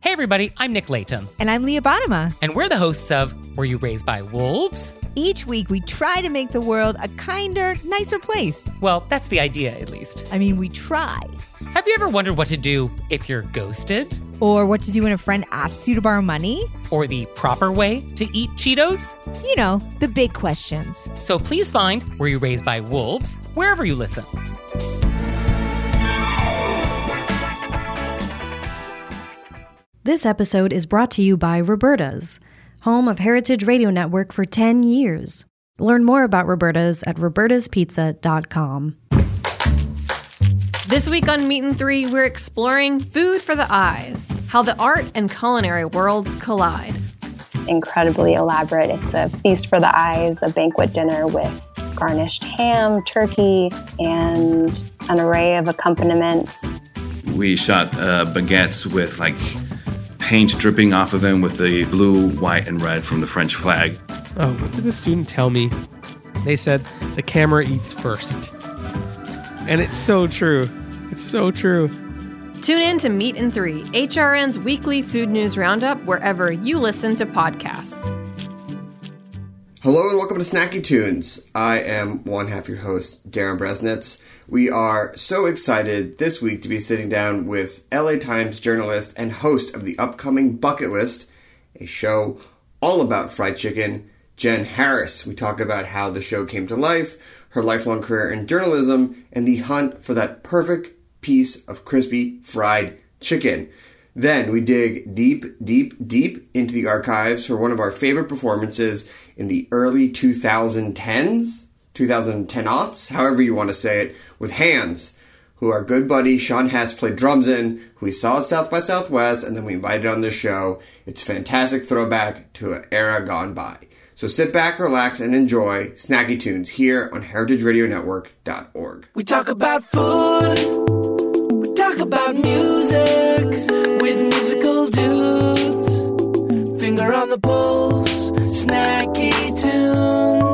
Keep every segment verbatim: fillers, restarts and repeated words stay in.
Hey everybody, I'm Nick Layton. And I'm Leah Bottima. And we're the hosts of Were You Raised by Wolves? Each week we try to make the world a kinder, nicer place. Well, that's the idea, at least. I mean, we try. Have you ever wondered what to do if you're ghosted? Or what to do when a friend asks you to borrow money? Or the proper way to eat Cheetos? You know, the big questions. So please find Were You Raised by Wolves wherever you listen. This episode is brought to you by Roberta's, home of Heritage Radio Network for ten years. Learn more about Roberta's at robertas pizza dot com. This week on Meat and Three, we're exploring food for the eyes, how the art and culinary worlds collide. It's incredibly elaborate. It's a feast for the eyes, a banquet dinner with garnished ham, turkey, and an array of accompaniments. We shot uh, baguettes with like paint dripping off of them with the blue, white, and red from the French flag. Oh, what did the student tell me? They said the camera eats first. And it's so true. It's so true. Tune in to Meat and Three, H R N's weekly food news roundup, wherever you listen to podcasts. Hello and welcome to Snacky Tunes. I am one half your host, Darren Bresnitz. We are so excited this week to be sitting down with L A Times journalist and host of the upcoming Bucket List, a show all about fried chicken, Jen Harris. We talk about how the show came to life, her lifelong career in journalism, and the hunt for that perfect piece of crispy fried chicken. Then we dig deep, deep, deep into the archives for one of our favorite performances in the early twenty tens, twenty ten-aughts, however you want to say it, with Hands, who our good buddy Sean Hess played drums in, who we saw at South by Southwest, and then we invited on this show. It's a fantastic throwback to an era gone by. So sit back, relax, and enjoy Snacky Tunes here on heritage radio network dot org. We talk about food, we talk about music, with musical dudes, finger on the pulse, Snacky Tunes.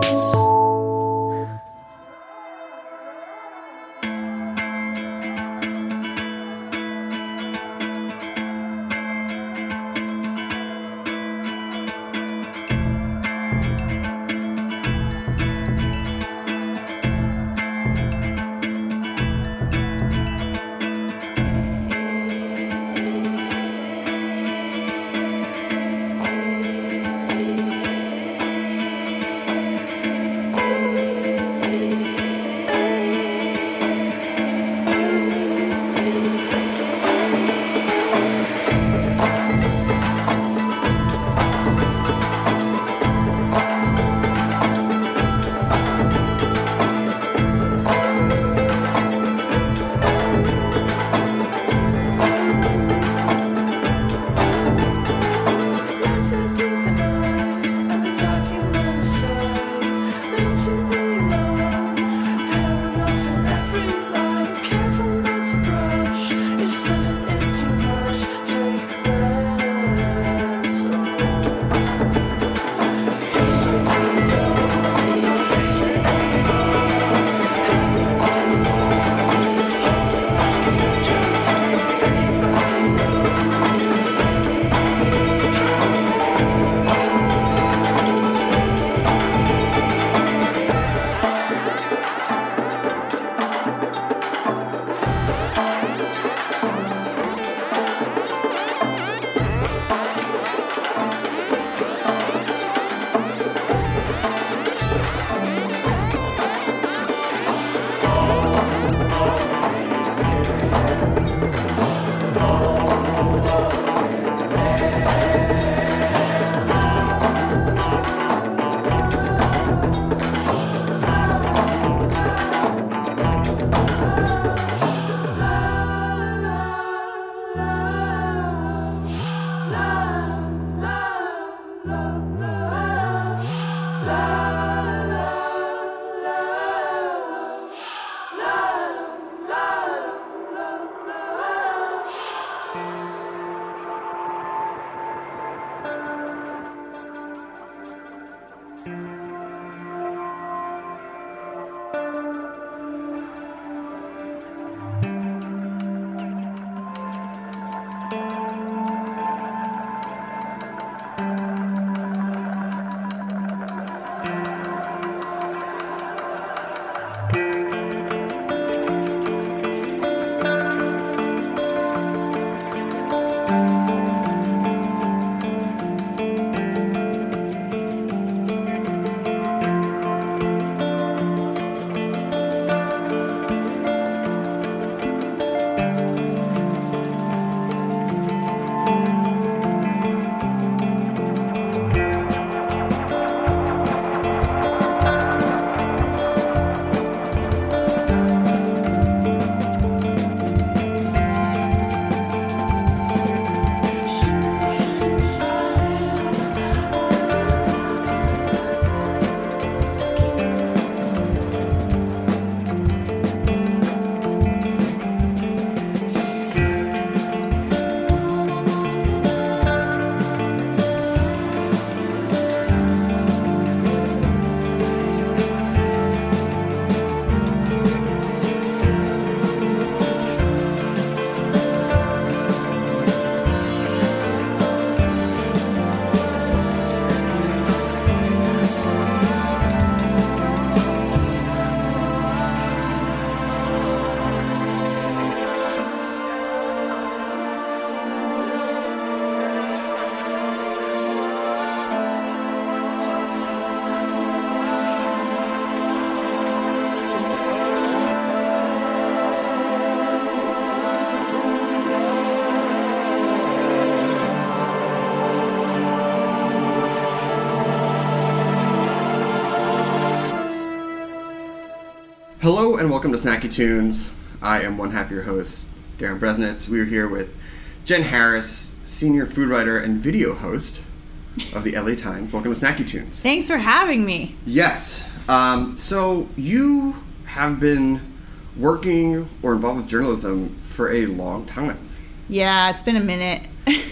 Hello and welcome to Snacky Tunes. I am one half your host, Darren Bresnitz. We are here with Jen Harris, senior food writer and video host of the L A Times. Welcome to Snacky Tunes. Thanks for having me. Yes. Um, so you have been working or involved with journalism for a long time. Yeah, it's been a minute.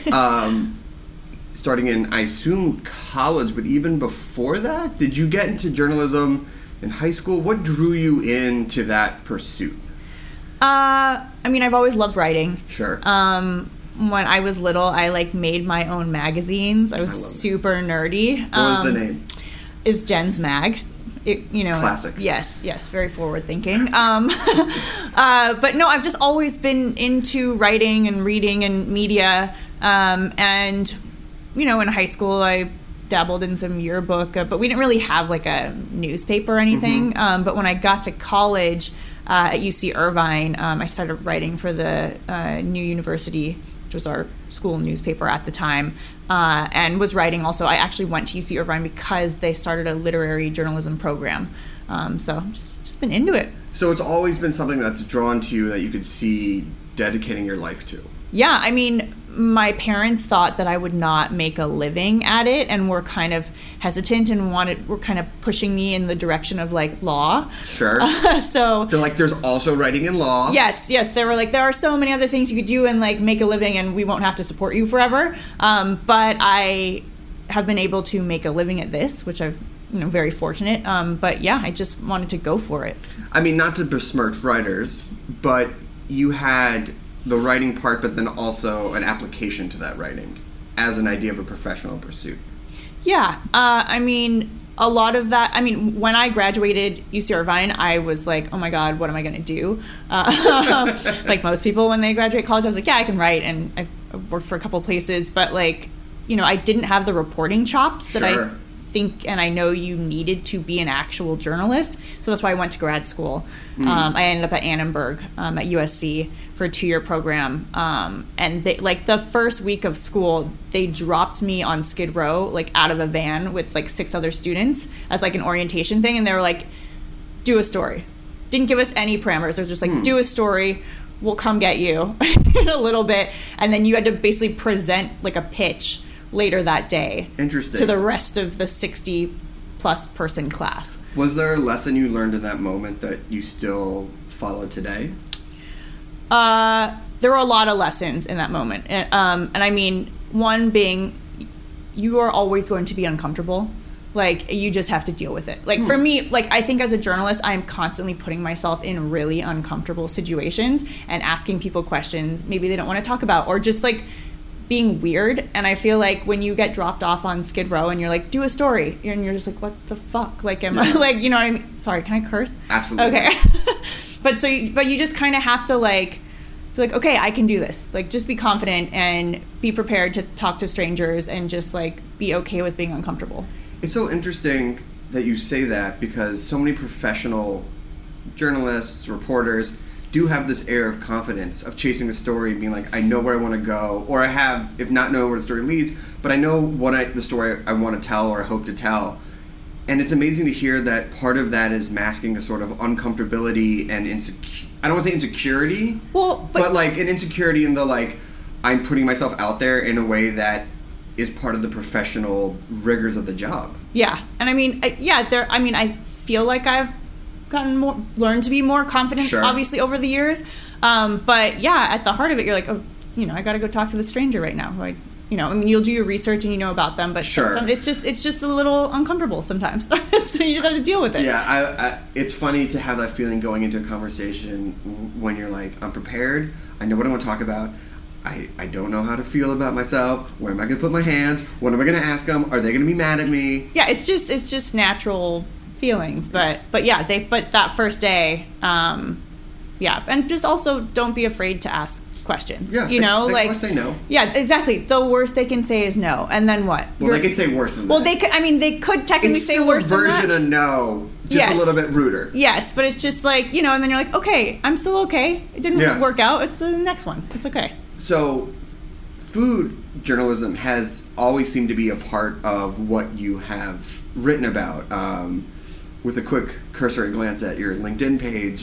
um, starting in, I assume, college, but even before that, did you get into journalism in high school? What drew you into that pursuit? Uh, I mean, I've always loved writing. Sure. Um, when I was little, I like made my own magazines. I was I super that. nerdy. What um, was the name? It was Jen's Mag. It, you know, classic. Yes, yes, very forward thinking. Um, uh, but no, I've just always been into writing and reading and media. Um, and you know, in high school, I dabbled in some yearbook, uh, but we didn't really have like a newspaper or anything. Mm-hmm. Um, but when I got to college uh, at U C Irvine, um, I started writing for the uh, New University, which was our school newspaper at the time, uh, and was writing also. I actually went to U C Irvine because they started a literary journalism program. Um, so just just been into it. So it's always been something that's drawn to you that you could see dedicating your life to. Yeah, I mean, my parents thought that I would not make a living at it and were kind of hesitant and wanted were kind of pushing me in the direction of like law. Sure. Uh, so they're like, there's also writing in law. Yes, yes. They were like, there are so many other things you could do and like make a living and we won't have to support you forever. Um, but I have been able to make a living at this, which I've you know very fortunate. Um, but yeah, I just wanted to go for it. I mean, not to besmirch writers, but you had the writing part, but then also an application to that writing as an idea of a professional pursuit. Yeah, uh, I mean, a lot of that, I mean, when I graduated U C Irvine, I was like, oh my God, what am I going to do? Uh, like most people when they graduate college, I was like, yeah, I can write, and I've, I've worked for a couple places, but like, you know, I didn't have the reporting chops that Sure. I think and I know you needed to be an actual journalist. So that's why I went to grad school. Mm. Um, I ended up at Annenberg um, at U S C for a two-year program. Um, and they, like the first week of school, they dropped me on Skid Row, like out of a van with like six other students as like an orientation thing. And they were like, do a story. Didn't give us any parameters. They were just like, mm. do a story. We'll come get you in a little bit. And then you had to basically present like a pitch later that day. Interesting. To the rest of the sixty plus person class. Was there a lesson you learned in that moment that you still follow today? Uh, there were a lot of lessons in that moment. And, um, and I mean, one being, you are always going to be uncomfortable. Like, you just have to deal with it. Like, hmm. for me, like, I think as a journalist, I'm constantly putting myself in really uncomfortable situations and asking people questions maybe they don't want to talk about, or just, like, being weird. And I feel like when you get dropped off on Skid Row and you're like, do a story, and you're just like, what the fuck? Like, am I, like, you know what I mean? Sorry, can I curse? Absolutely. Okay. But so, you, but you just kind of have to, like, be like, okay, I can do this. Like, just be confident and be prepared to talk to strangers and just, like, be okay with being uncomfortable. It's so interesting that you say that because so many professional journalists, reporters, do have this air of confidence of chasing the story, being like, I know where I want to go, or I have, if not know where the story leads, but I know what I, the story I want to tell or I hope to tell. And it's amazing to hear that part of that is masking a sort of uncomfortability and insecurity. I don't want to say insecurity, well, but, but like an insecurity in the like, I'm putting myself out there in a way that is part of the professional rigors of the job. Yeah, and I mean, I, yeah, there. I mean, I feel like I've gotten more, learned to be more confident, sure. obviously, over the years. Um, but yeah, at the heart of it, you're like, oh, you know, I got to go talk to the stranger right now. Who I, you know, I mean, you'll do your research and you know about them, but sure. some, it's just it's just a little uncomfortable sometimes. So you just have to deal with it. Yeah, I, I, it's funny to have that feeling going into a conversation when you're like, I'm prepared. I know what I want to talk about. I, I don't know how to feel about myself. Where am I going to put my hands? What am I going to ask them? Are they going to be mad at me? Yeah, it's just it's just natural feelings, but but yeah, they but that first day, um, yeah, and just also don't be afraid to ask questions. Yeah, you they, know, they like can say no. Yeah, exactly. The worst they can say is no, and then what? Well, You're, they could say worse than well, that. Well, they could. I mean, they could technically it's say still worse a than that. version of no, just yes. a little bit ruder. Yes, but it's just like, you know, and then you're like, okay, I'm still okay. It didn't yeah. work out. It's the next one. It's okay. So, food journalism has always seemed to be a part of what you have written about. Um, with a quick cursory glance at your LinkedIn page,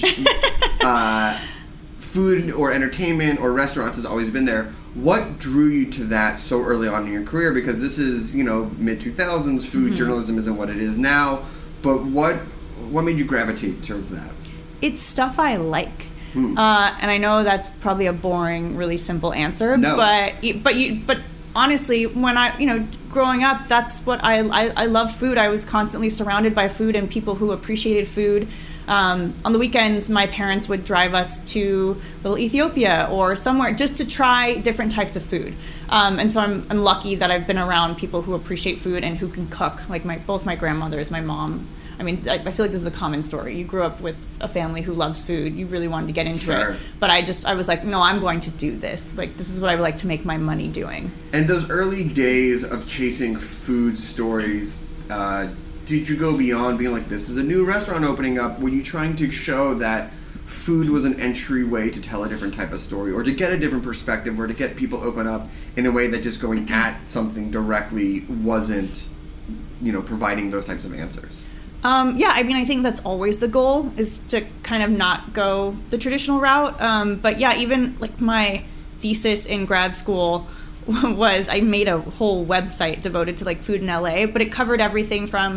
uh, food or entertainment or restaurants has always been there. What drew you to that so early on in your career? Because this is, you know, mid two thousands, food mm-hmm. journalism isn't what it is now. But what what made you gravitate towards that? It's stuff I like. Hmm. Uh, and I know that's probably a boring, really simple answer. No. But but you but honestly, when I, you know, growing up, that's what I, I, I loved food. I was constantly surrounded by food and people who appreciated food. Um, on the weekends, my parents would drive us to Little Ethiopia or somewhere just to try different types of food. Um, and so I'm, I'm lucky that I've been around people who appreciate food and who can cook, like my both my grandmothers, my mom. I mean, I, I feel like this is a common story. You grew up with a family who loves food. You really wanted to get into sure. it. But I just, I was like, no, I'm going to do this. Like, this is what I would like to make my money doing. And those early days of chasing food stories, uh, did you go beyond being like, this is a new restaurant opening up? Were you trying to show that food was an entryway to tell a different type of story or to get a different perspective or to get people open up in a way that just going at something directly wasn't, you know, providing those types of answers? Um, yeah, I mean, I think that's always the goal, is to kind of not go the traditional route. Um, but yeah, even like my thesis in grad school was I made a whole website devoted to like food in L A, but it covered everything from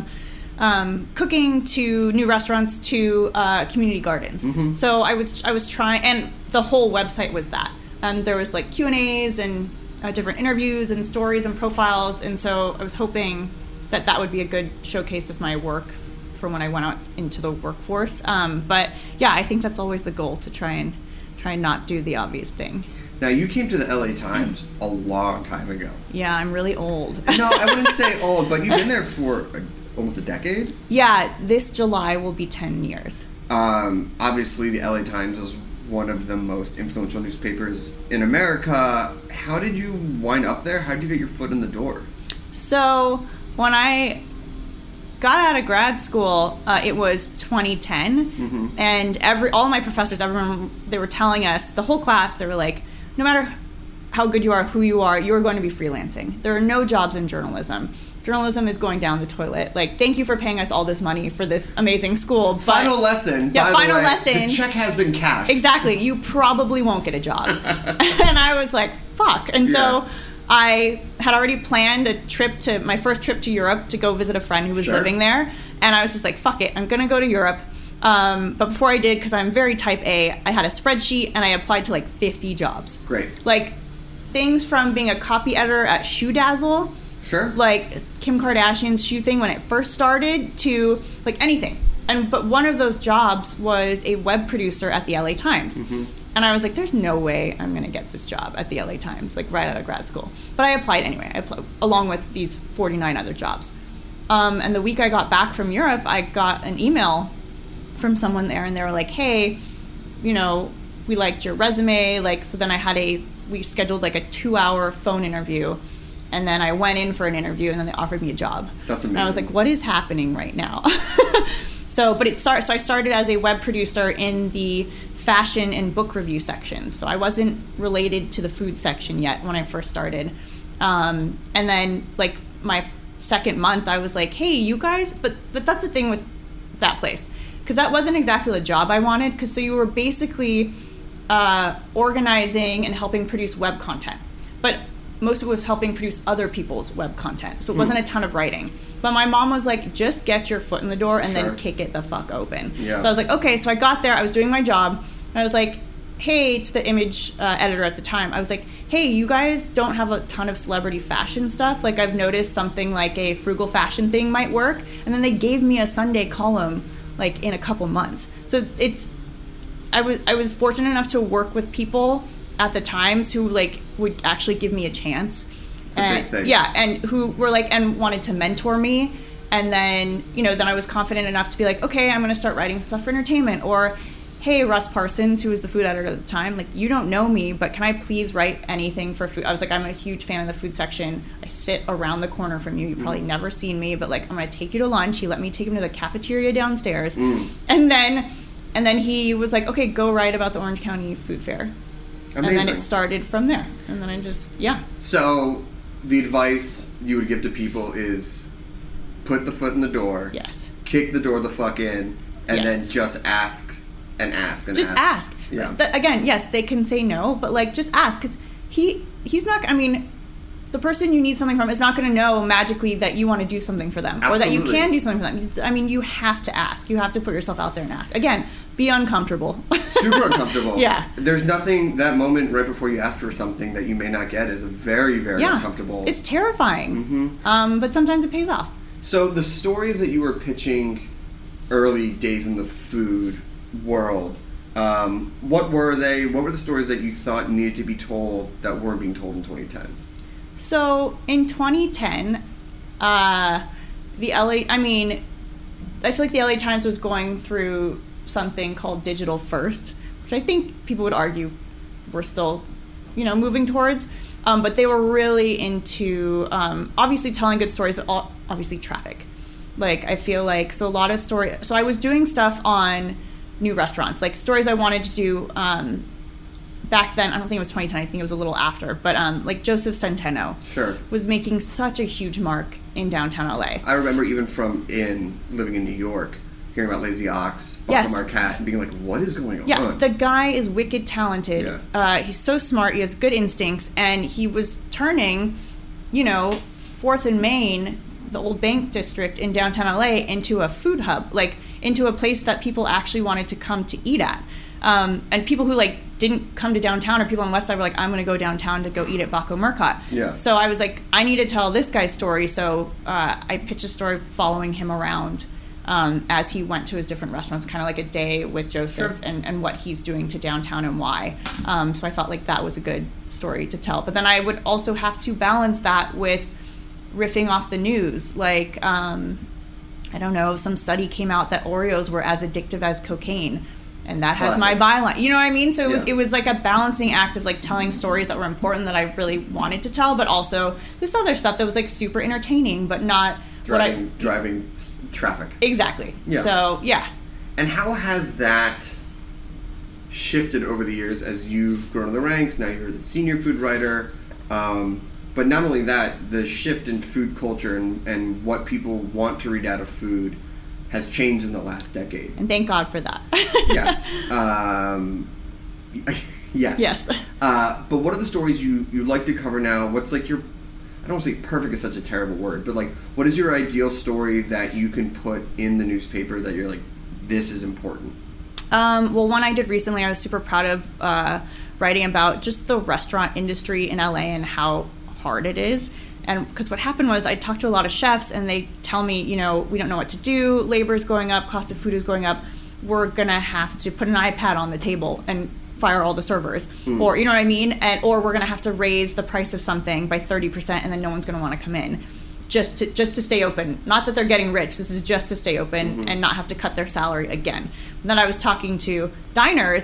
um, cooking to new restaurants to uh, community gardens. Mm-hmm. So I was I was trying, and the whole website was that. Um, there was like Q and A's and uh, different interviews and stories and profiles, and so I was hoping that that would be a good showcase of my work for when I went out into the workforce. Um, but yeah, I think that's always the goal, to try and try and not do the obvious thing. Now, you came to the L A Times a long time ago. Yeah, I'm really old. No, I wouldn't say old, but you've been there for a, almost a decade? Yeah, this July will be ten years. Um, obviously, the L A Times is one of the most influential newspapers in America. How did you wind up there? How did you get your foot in the door? So, when I got out of grad school, uh, it was twenty ten, mm-hmm. and every all my professors, everyone, they were telling us, the whole class, they were like, no matter how good you are, who you are, you're going to be freelancing. There are no jobs in journalism. Journalism is going down the toilet. Like, thank you for paying us all this money for this amazing school. But, final lesson. Yeah, by final the way, lesson. The check has been cashed. Exactly. You probably won't get a job. And I was like, fuck. And so yeah. I had already planned a trip to, my first trip to Europe to go visit a friend who was sure. living there. And I was just like, fuck it, I'm going to go to Europe. Um, but before I did, because I'm very type A, I had a spreadsheet and I applied to like fifty jobs. Great. Like things from being a copy editor at Shoe Dazzle, sure, like Kim Kardashian's shoe thing when it first started, to like anything. And but one of those jobs was a web producer at the L A Times. Mm-hmm. And I was like, there's no way I'm going to get this job at the L A Times, like right out of grad school. But I applied anyway, I applied, along with these forty-nine other jobs. Um, and the week I got back from Europe, I got an email from someone there, and they were like, hey, you know, we liked your resume. Like, so then I had a, we scheduled like a two hour phone interview. And then I went in for an interview, and then they offered me a job. That's amazing. And I was like, what is happening right now? so, but it started, so I started as a web producer in the fashion and book review section. So I wasn't related to the food section yet when I first started. Um, and then like my second month, I was like, hey, you guys, but, but that's the thing with that place. Because that wasn't exactly the job I wanted. Because so you were basically uh, organizing and helping produce web content. But most of it was helping produce other people's web content. So it wasn't a ton of writing. But my mom was like, just get your foot in the door and Sure. then kick it the fuck open. Yeah. So I was like, okay. So I got there. I was doing my job. And I was like, hey, to the image uh, editor at the time, I was like, hey, you guys don't have a ton of celebrity fashion stuff. Like, I've noticed something like a frugal fashion thing might work. And then they gave me a Sunday column, like, in a couple months. So it's, I was I was fortunate enough to work with people at the Times who like would actually give me a chance. It's and a big thing. yeah, and who were like and wanted to mentor me. And then, you know, then I was confident enough to be like, okay, I'm going to start writing stuff for entertainment. Or, hey, Russ Parsons, who was the food editor at the time, like, you don't know me, but can I please write anything for food? I was like, I'm a huge fan of the food section. I sit around the corner from you. You've probably Mm. never seen me, but like, I'm going to take you to lunch. He let me take him to the cafeteria downstairs. Mm. And then, and then he was like, okay, go write about the Orange County Food Fair. Amazing. And then it started from there. And then I just, yeah. So the advice you would give to people is put the foot in the door. Yes. Kick the door the fuck in, and Yes. then just ask and ask and Just ask. Yeah. Th- again, yes, they can say no, but like just ask, because he he's not. I mean, the person you need something from is not going to know magically that you want to do something for them, or that you Absolutely. can do something for them. I mean, you have to ask. You have to put yourself out there and ask. Again, be uncomfortable. Super uncomfortable. Yeah. There's nothing, that moment right before you ask for something that you may not get is very, very yeah, uncomfortable. it's terrifying. Mhm. Um, but sometimes it pays off. So the stories that you were pitching early days in the food world, um, what were they? What were the stories that you thought needed to be told that weren't being told in twenty ten? So in twenty ten, uh, the L A, I mean, I feel like the L A Times was going through something called digital first, which I think people would argue we're still, you know, moving towards. Um, but they were really into, um, obviously telling good stories, but all, obviously traffic. Like, I feel like, so a lot of story, so I was doing stuff on new restaurants, like stories I wanted to do, um, back then. I don't think it was twenty ten, I think it was a little after, but um, like Joseph Centeno Sure. was making such a huge mark in downtown L A. I remember even from in living in New York, hearing about Lazy Ox, Buckle Yes. Marquette, and being like, what is going Yeah, on? the guy is wicked talented. Yeah. Uh, he's so smart. He has good instincts, and he was turning, you know, Fourth and Main, the old bank district in downtown L A, into a food hub, like into a place that people actually wanted to come to eat at. Um, and people who like didn't come to downtown, or people on West Side were like, I'm going to go downtown to go eat at Baco Mercat. Yeah. So I was like, I need to tell this guy's story. So uh, I pitched a story following him around um, as he went to his different restaurants, kind of like a day with Joseph, Sure. and, and what he's doing to downtown and why. Um, so I thought like that was a good story to tell. But then I would also have to balance that with riffing off the news. Like, um, I don't know, some study came out that Oreos were as addictive as cocaine. And that has my byline. You know what I mean? So it was Yeah. it was like a balancing act of like telling stories that were important that I really wanted to tell, but also this other stuff that was like super entertaining, but not driving, what I driving s- traffic. exactly. Yeah. So yeah. And how has that shifted over the years as you've grown in the ranks? Now you're the senior food writer. Um, but not only that, the shift in food culture and, and what people want to read out of food has changed in the last decade. And thank God for that. Yes. Um, yes. Yes. Uh, but what are the stories you, you like to cover now? What's like your, I don't want to say perfect is such a terrible word, but like, what is your ideal story that you can put in the newspaper that you're like, this is important? Um, well, one I did recently, I was super proud of uh, writing about just the restaurant industry in L A and how hard it is. And because what happened was I talked to a lot of chefs and they tell me, you know, we don't know what to do. Labor is going up. Cost of food is going up. We're going to have to put an iPad on the table and fire all the servers. Mm. Or, you know what I mean? And, or we're going to have to raise the price of something by thirty percent and then no one's going to want to come in just to, just to stay open. Not that they're getting rich. This is just to stay open Mm-hmm. and not have to cut their salary again. And then I was talking to diners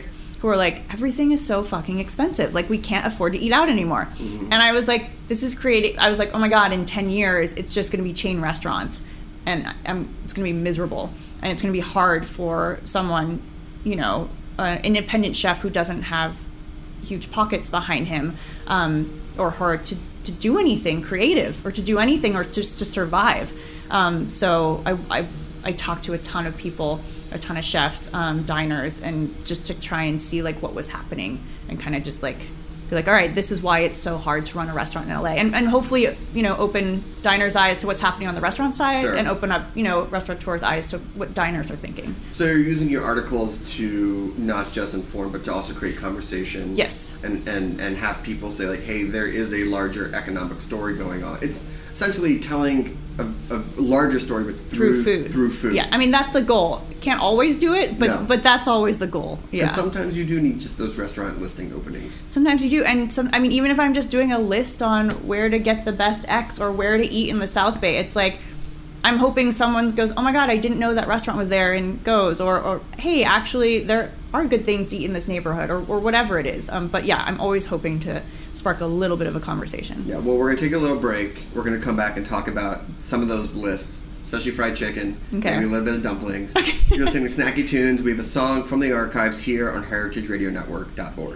who are like, everything is so fucking expensive. Like, we can't afford to eat out anymore. Mm-hmm. And I was like, this is creating, I was like, oh my God, in ten years, it's just going to be chain restaurants. And I'm, it's going to be miserable. And it's going to be hard for someone, you know, an independent chef who doesn't have huge pockets behind him, um, or her to, to do anything creative or to do anything or just to survive. Um, so I, I, I talked to a ton of people, a ton of chefs, um, diners, and just to try and see like what was happening and kind of just like be like, all right, this is why it's so hard to run a restaurant in L A, and and hopefully, you know, open diners' eyes to what's happening on the restaurant side, sure. and open up, you know, restaurateurs' eyes to what diners are thinking. So you're using your articles to not just inform, but to also create conversation. Yes. And and and have people say like, hey, there is a larger economic story going on. It's essentially telling a, a larger story, but through, through food. Through food. Yeah, I mean that's the goal. Can't always do it, but no. but that's always the goal. Yeah. Because sometimes you do need just those restaurant listing openings. Sometimes you do, and some. I mean, even if I'm just doing a list on where to get the best X or where to eat in the South Bay, it's like I'm hoping someone goes, oh my God, I didn't know that restaurant was there, and goes, or or hey, actually there are good things to eat in this neighborhood, or, or whatever it is. Um, but yeah, I'm always hoping to spark a little bit of a conversation. Yeah, well, we're going to take a little break. We're going to come back and talk about some of those lists, especially fried chicken, okay. maybe a little bit of dumplings. Okay. You're listening to Snacky Tunes. We have a song from the archives here on heritage radio network dot org.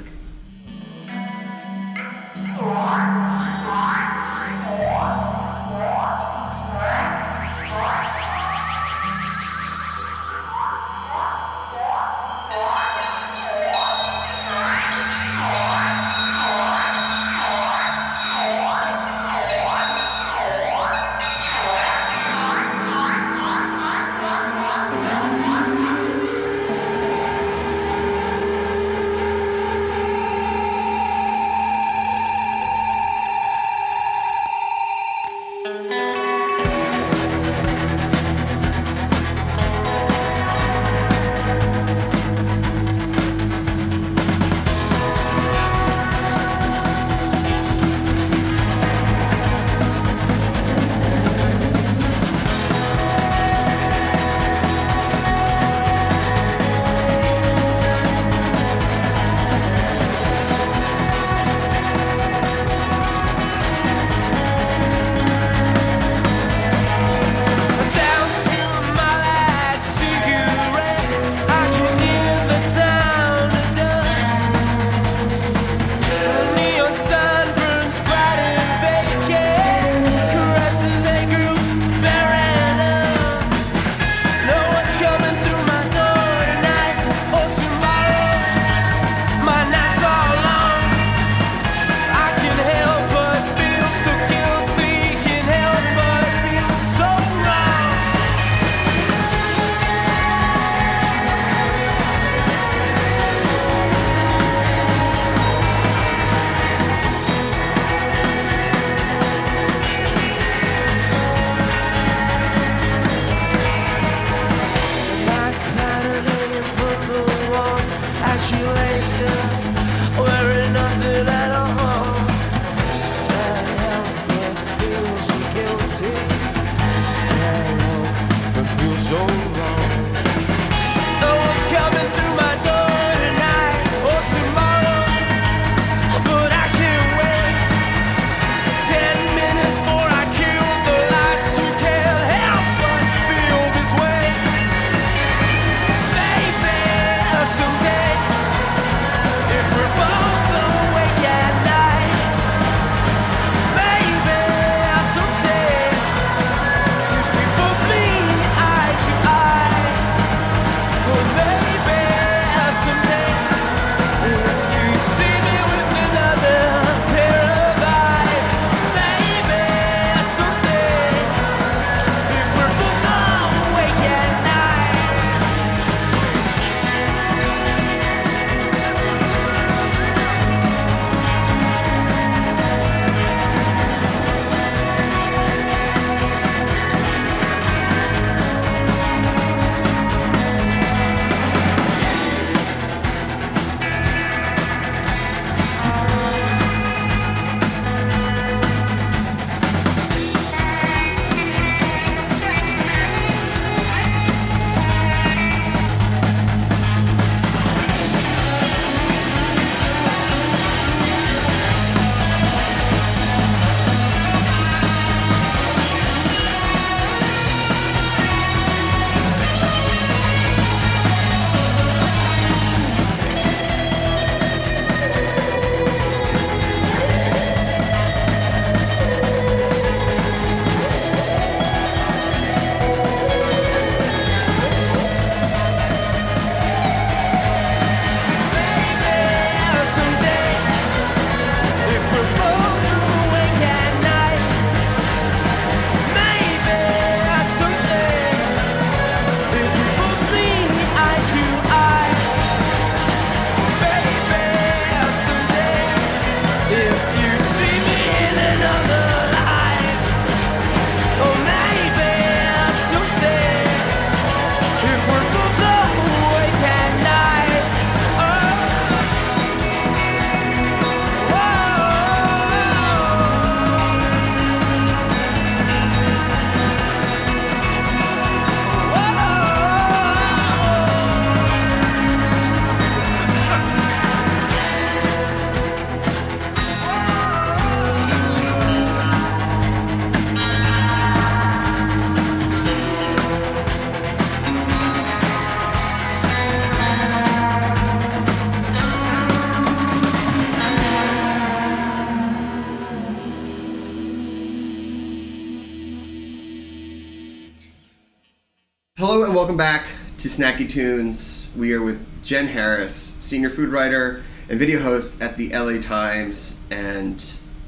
Hello and welcome back to Snacky Tunes. We are with Jen Harris, senior food writer and video host at the L A Times, and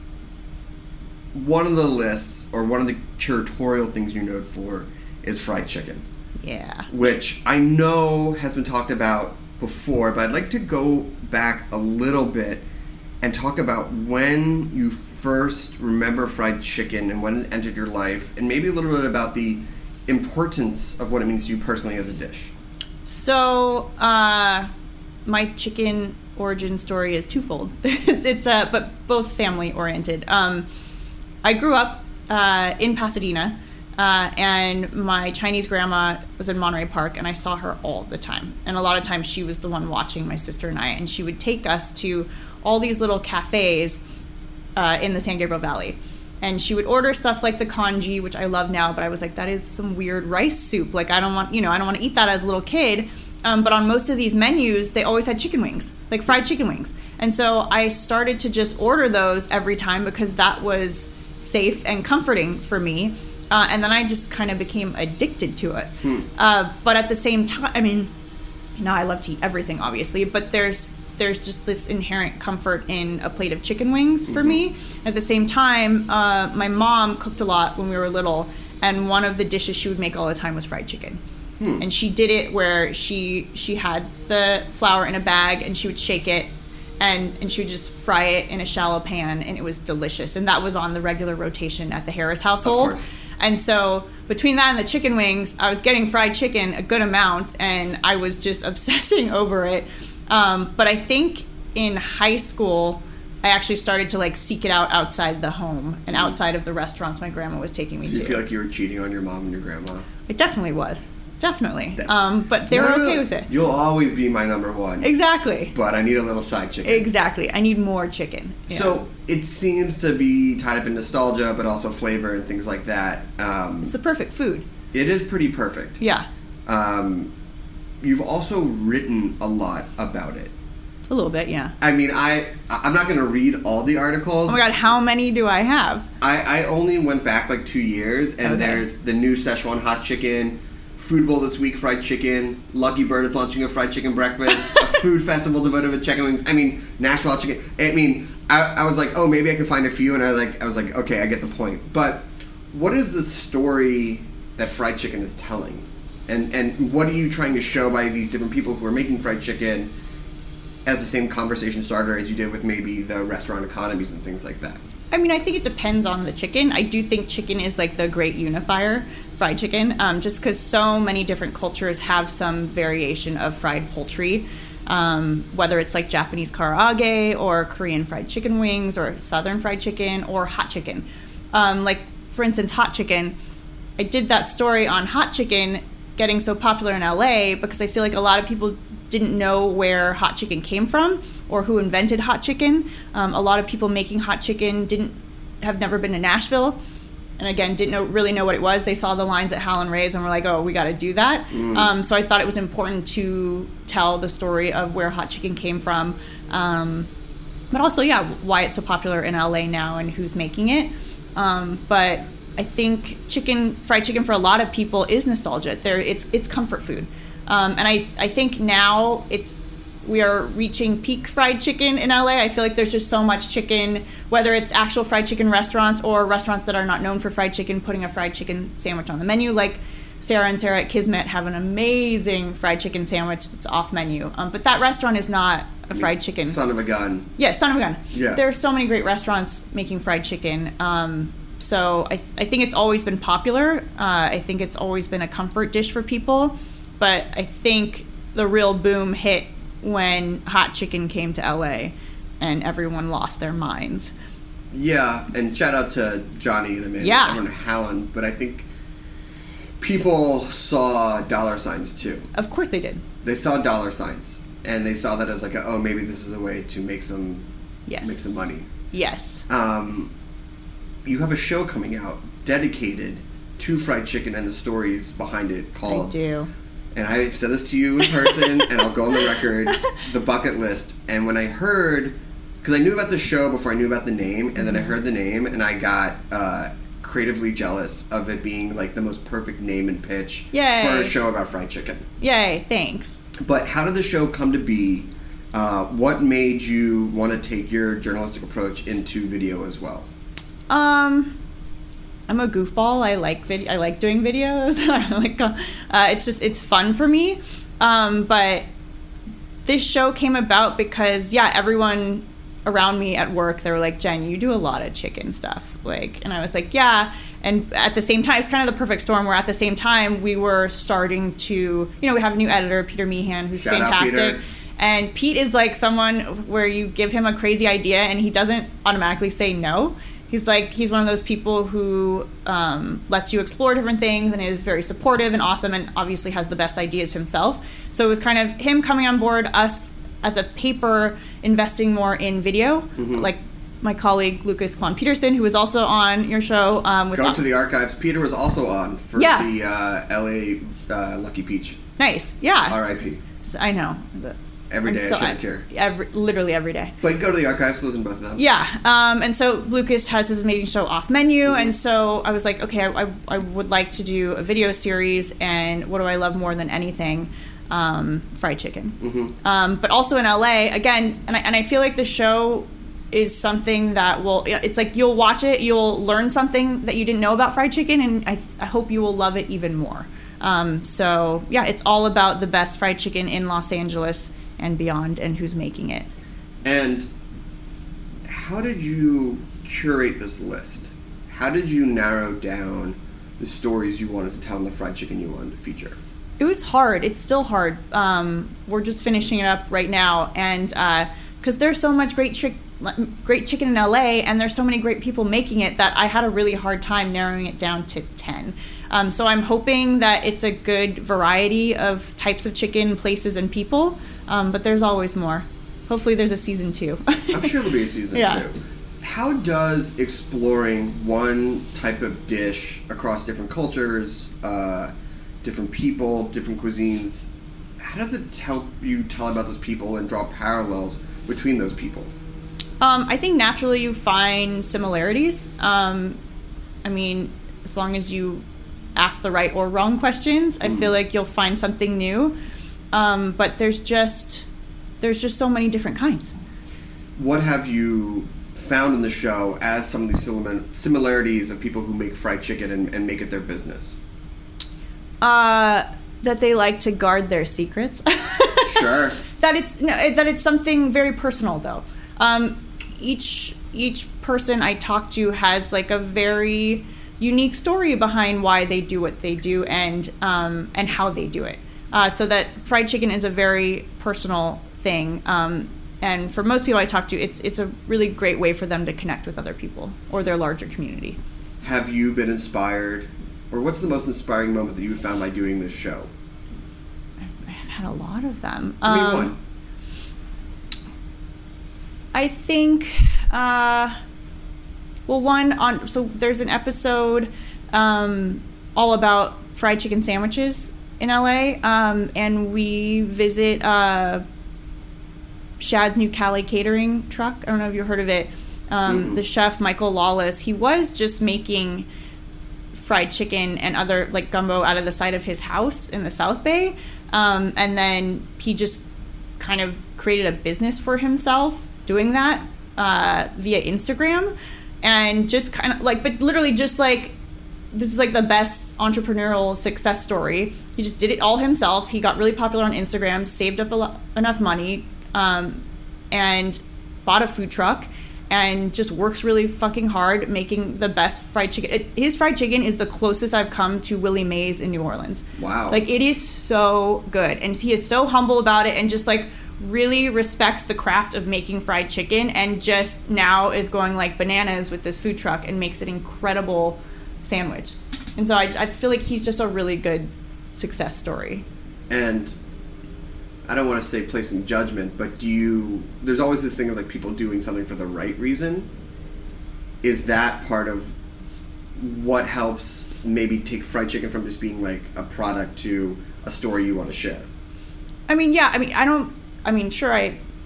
one of the lists, or one of the curatorial things you're known for, is fried chicken. Yeah. Which I know has been talked about before, but I'd like to go back a little bit and talk about when you first remember fried chicken and when it entered your life, and maybe a little bit about the importance of what it means to you personally as a dish. So, uh, my chicken origin story is twofold. it's, it's uh, but both family oriented. Um, I grew up uh, in Pasadena, uh, and my Chinese grandma was in Monterey Park, and I saw her all the time. And a lot of times she was the one watching my sister and I, and she would take us to all these little cafes uh, in the San Gabriel Valley. And she would order stuff like the congee, which I love now, but I was like, that is some weird rice soup. Like, I don't want, you know, I don't want to eat that as a little kid. Um, but on most of these menus, they always had chicken wings, like fried chicken wings. And so I started to just order those every time because that was safe and comforting for me. Uh, and then I just kind of became addicted to it. Hmm. Uh, but at the same time, I mean, now I love to eat everything, obviously, but there's there's just this inherent comfort in a plate of chicken wings for mm-hmm. me. At the same time, uh, my mom cooked a lot when we were little, and one of the dishes she would make all the time was fried chicken. Hmm. And she did it where she she had the flour in a bag, and she would shake it, and, and she would just fry it in a shallow pan, and it was delicious. And that was on the regular rotation at the Harris household. And so between that and the chicken wings, I was getting fried chicken a good amount, and I was just obsessing over it. Um, but I think in high school, I actually started to like seek it out outside the home and outside of the restaurants my grandma was taking me to. Do you feel like you were cheating on your mom and your grandma? It definitely was. Definitely. Um, but they no, were okay no, with it. You'll always be my number one. Exactly. But I need a little side chicken. Exactly. I need more chicken. Yeah. So it seems to be tied up in nostalgia, but also flavor and things like that. Um, it's the perfect food. It is pretty perfect. Yeah. Um, you've also written a lot about it. A little bit, yeah. I mean, I, I'm not going to read all the articles. Oh my God, how many do I have? I, I only went back like two years, and okay. there's the new Szechuan hot chicken, Food Bowl this week fried chicken, Lucky Bird is launching a fried chicken breakfast, a food festival devoted to chicken wings. I mean, Nashville hot chicken. I mean, I, I was like, oh, maybe I can find a few, and I like, I was like, okay, I get the point. But what is the story that fried chicken is telling? And and what are you trying to show by these different people who are making fried chicken as the same conversation starter as you did with maybe the restaurant economies and things like that? I mean, I think it depends on the chicken. I do think chicken is like the great unifier, fried chicken, um, just because so many different cultures have some variation of fried poultry, um, whether it's like Japanese karaage or Korean fried chicken wings or Southern fried chicken or hot chicken. Um, like, for instance, hot chicken. I did that story on hot chicken getting so popular in L A because I feel like a lot of people didn't know where hot chicken came from or who invented hot chicken. Um, a lot of people making hot chicken didn't have never been to Nashville, and again didn't know, really know what it was. They saw the lines at Hal and Ray's and were like, "Oh, we got to do that." Mm. Um, so I thought it was important to tell the story of where hot chicken came from, um, but also, yeah, why it's so popular in L A now and who's making it. Um, but I think chicken, fried chicken, for a lot of people is nostalgia. There, it's it's comfort food. Um, and I I think now it's we are reaching peak fried chicken in L A. I feel like there's just so much chicken, whether it's actual fried chicken restaurants or restaurants that are not known for fried chicken, putting a fried chicken sandwich on the menu. Like Sarah and Sarah at Kismet have an amazing fried chicken sandwich that's off menu. Um, but that restaurant is not a fried chicken. Son of a gun. Yeah, son of a gun. Yeah. There are so many great restaurants making fried chicken. Um, so I, th- I think it's always been popular. Uh, I think it's always been a comfort dish for people. But I think the real boom hit when hot chicken came to L A and everyone lost their minds. Yeah, and shout out to Johnny and Amanda. Yeah. Everyone howling, but I think people saw dollar signs too. Of course they did. They saw dollar signs, and they saw that as like, a, oh, maybe this is a way to make some, yes. make some money. Yes. Um, you have a show coming out dedicated to fried chicken and the stories behind it called... I do. And I've said this to you in person, and I'll go on the record, The Bucket List. And when I heard... Because I knew about the show before I knew about the name, and then I heard the name, and I got uh, creatively jealous of it being like the most perfect name and pitch Yay. for a show about fried chicken. Yay, thanks. But how did the show come to be? Uh, what made you want to take your journalistic approach into video as well? Um, I'm a goofball. I like vid- I like doing videos. I like uh, it's just it's fun for me. Um, but this show came about because yeah, everyone around me at work, they were like, Jen, you do a lot of chicken stuff. Like, and I was like, yeah. And at the same time, it's kind of the perfect storm where at the same time we were starting to, you know, we have a new editor, Peter Meehan, who's Shout out, fantastic. Peter. And Pete is like someone where you give him a crazy idea and he doesn't automatically say no. He's like, he's one of those people who um, lets you explore different things and is very supportive and awesome and obviously has the best ideas himself. So it was kind of him coming on board, us as a paper investing more in video. Mm-hmm. Like my colleague Lucas Kwan Peterson, who was also on your show. Um, with Go to the archives. Peter was also on for yeah. the uh, L A uh, Lucky Peach. Nice, yeah. R I P I know. Every I'm day still, I shed a tear. Every, literally every day. But go to the archives, listen to both of them. Yeah. Um, and so Lucas has his amazing show Off Menu. Mm-hmm. And so I was like, okay, I, I, I would like to do a video series. And what do I love more than anything? Um, fried chicken. Mm-hmm. Um, but also in L A, again, and I, and I feel like the show is something that will, it's like you'll watch it, you'll learn something that you didn't know about fried chicken. And I, I hope you will love it even more. Um, so yeah, it's all about the best fried chicken in Los Angeles and beyond, and who's making it. And how did you curate this list? How did you narrow down the stories you wanted to tell and the fried chicken you wanted to feature? It was hard. It's still hard. Um, we're just finishing it up right now, and because uh, there's so much great chick, great chicken in L A, and there's so many great people making it that I had a really hard time narrowing it down to ten. Um, so I'm hoping that it's a good variety of types of chicken, places, and people. Um, but there's always more. Hopefully there's a season two. I'm sure there'll be a season yeah. two. How does exploring one type of dish across different cultures, uh, different people, different cuisines, how does it help you tell about those people and draw parallels between those people? Um, I think naturally you find similarities. Um, I mean, as long as you ask the right or wrong questions, I mm. feel like you'll find something new. Um, but there's just there's just so many different kinds. What have you found in the show as some of these similarities of people who make fried chicken and, and make it their business? Uh, that they like to guard their secrets. Sure. That it's no, that it's something very personal, though. Um, each each person I talk to has like a very unique story behind why they do what they do and um, and how they do it. Uh, so that fried chicken is a very personal thing. Um, and for most people I talk to, it's it's a really great way for them to connect with other people or their larger community. Have you been inspired, or what's the most inspiring moment that you found by doing this show? I've, I've had a lot of them. Give me um, one. I think, uh, well, one on, so there's an episode um, all about fried chicken sandwiches in L A, um, and we visit uh, Shad's new Cali catering truck. I don't know if you've heard of it. Um, mm-hmm. The chef, Michael Lawless, he was just making fried chicken and other, like, gumbo out of the side of his house in the South Bay, um, and then he just kind of created a business for himself doing that uh, via Instagram, and just kind of, like, but literally just, like, this is like the best entrepreneurial success story. He just did it all himself. He got really popular on Instagram, saved up a lo- enough money, um, and bought a food truck, and just works really fucking hard making the best fried chicken. It, his fried chicken is the closest I've come to Willie Mae's in New Orleans. Wow. Like, it is so good. And he is so humble about it and just, like, really respects the craft of making fried chicken, and just now is going, like, bananas with this food truck and makes an incredible sandwich. And so I, I feel like he's just a really good success story. And I don't want to say placing judgment, but do you, there's always this thing of, like, people doing something for the right reason. Is that part of what helps maybe take fried chicken from just being like a product to a story you want to share? I mean, yeah, I mean, I don't, I mean, sure, I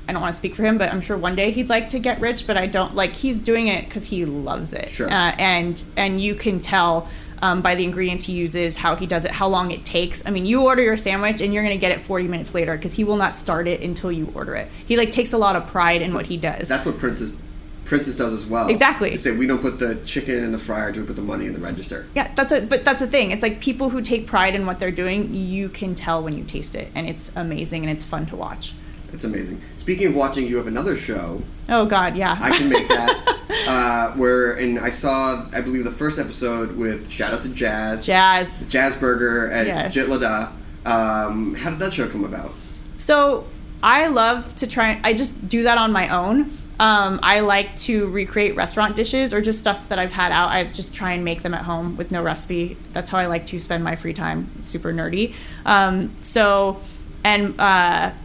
I don't want to speak for him, but I'm sure one day he'd like to get rich, but I don't, like, he's doing it because he loves it. Sure. Uh, and, and you can tell um, by the ingredients he uses, how he does it, how long it takes. I mean, you order your sandwich and you're going to get it forty minutes later because he will not start it until you order it. He, like, takes a lot of pride in what he does. That's what Princess Princess does as well. Exactly. They say, we don't put the chicken in the fryer, do we put the money in the register? Yeah, that's what, but that's the thing. It's like people who take pride in what they're doing, you can tell when you taste it, and it's amazing and it's fun to watch. It's amazing. Speaking of watching, you have another show. Oh, God, yeah. I Can Make That. uh, where, and I saw, I believe, the first episode with, shout out to Jazz. Jazz. Jazz Burger at Yes. Jitlada. Um, how did that show come about? So I love to try, I just do that on my own. Um, I like to recreate restaurant dishes or just stuff that I've had out. I just try and make them at home with no recipe. That's how I like to spend my free time. It's super nerdy. Um, so, and uh,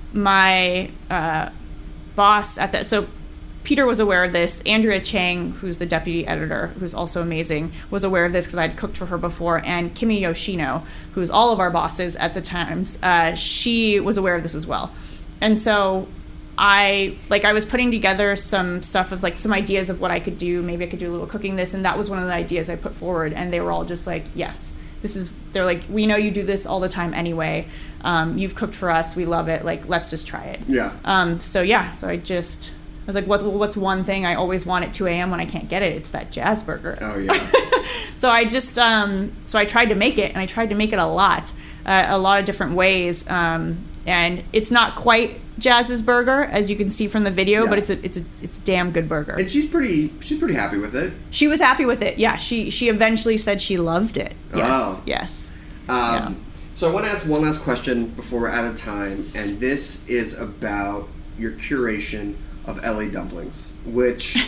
my uh, boss at that, so Peter was aware of this. Andrea Chang, who's the deputy editor, who's also amazing, was aware of this because I'd cooked for her before. And Kimi Yoshino, who's all of our bosses at the Times, uh, she was aware of this as well. And so I, like, I was putting together some stuff of, like, some ideas of what I could do. Maybe I could do a little cooking this. And that was one of the ideas I put forward. And they were all just like, yes, this is, they're like, we know you do this all the time anyway. Um, you've cooked for us. We love it. Like, let's just try it. Yeah. Um, so, yeah. So I just, I was like, what's, what's one thing I always want at two a.m. when I can't get it? It's that Jazz Burger. Oh, yeah. So I just, um, so I tried to make it, and I tried to make it a lot, uh, a lot of different ways. Um, and it's not quite Jazz's burger, as you can see from the video, yes. but it's a it's a it's a damn good burger. And she's pretty she's pretty happy with it. She was happy with it. Yeah, she she eventually said she loved it. Yes, oh. yes. Um, yeah. So I want to ask one last question before we're out of time, and this is about your curation of L A dumplings, which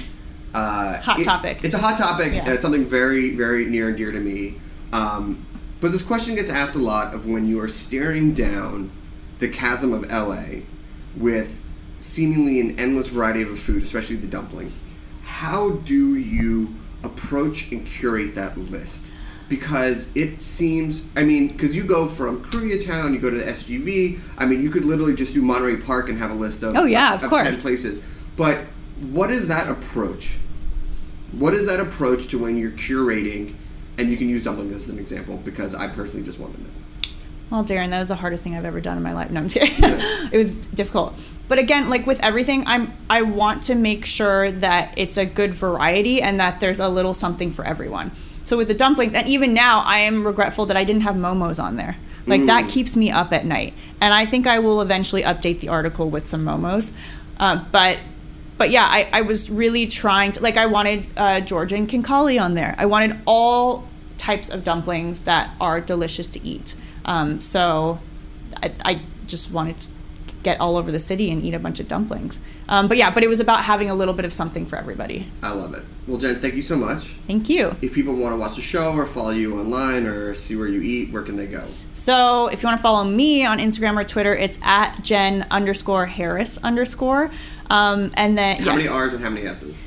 uh, hot it, topic. It's a hot topic. Yeah. And it's something very very near and dear to me. Um, but this question gets asked a lot of when you are staring down the chasm of L A with seemingly an endless variety of food, especially the dumpling. How do you approach and curate that list? Because it seems, I mean, because you go from Koreatown, you go to the S G V, I mean, you could literally just do Monterey Park and have a list of, oh, yeah, of, of course. ten places. But what is that approach? What is that approach to when you're curating, and you can use dumplings as an example, because I personally just wanted it. Well, Darren, that was the hardest thing I've ever done in my life. No, I'm kidding. It was difficult. But again, like with everything, I'm I want to make sure that it's a good variety and that there's a little something for everyone. So with the dumplings, and even now, I am regretful that I didn't have momos on there. Like, mm. that keeps me up at night. And I think I will eventually update the article with some momos. Uh, but... But yeah, I, I was really trying to, like, I wanted uh, Georgian kinkali on there. I wanted all types of dumplings that are delicious to eat. Um, so I, I just wanted to get all over the city and eat a bunch of dumplings. Um, but yeah, but it was about having a little bit of something for everybody. I love it. Well, Jen, thank you so much. Thank you. If people want to watch the show or follow you online or see where you eat, where can they go? So if you want to follow me on Instagram or Twitter, it's at Jen underscore Harris underscore. Um, and then How yeah. many R's and how many S's?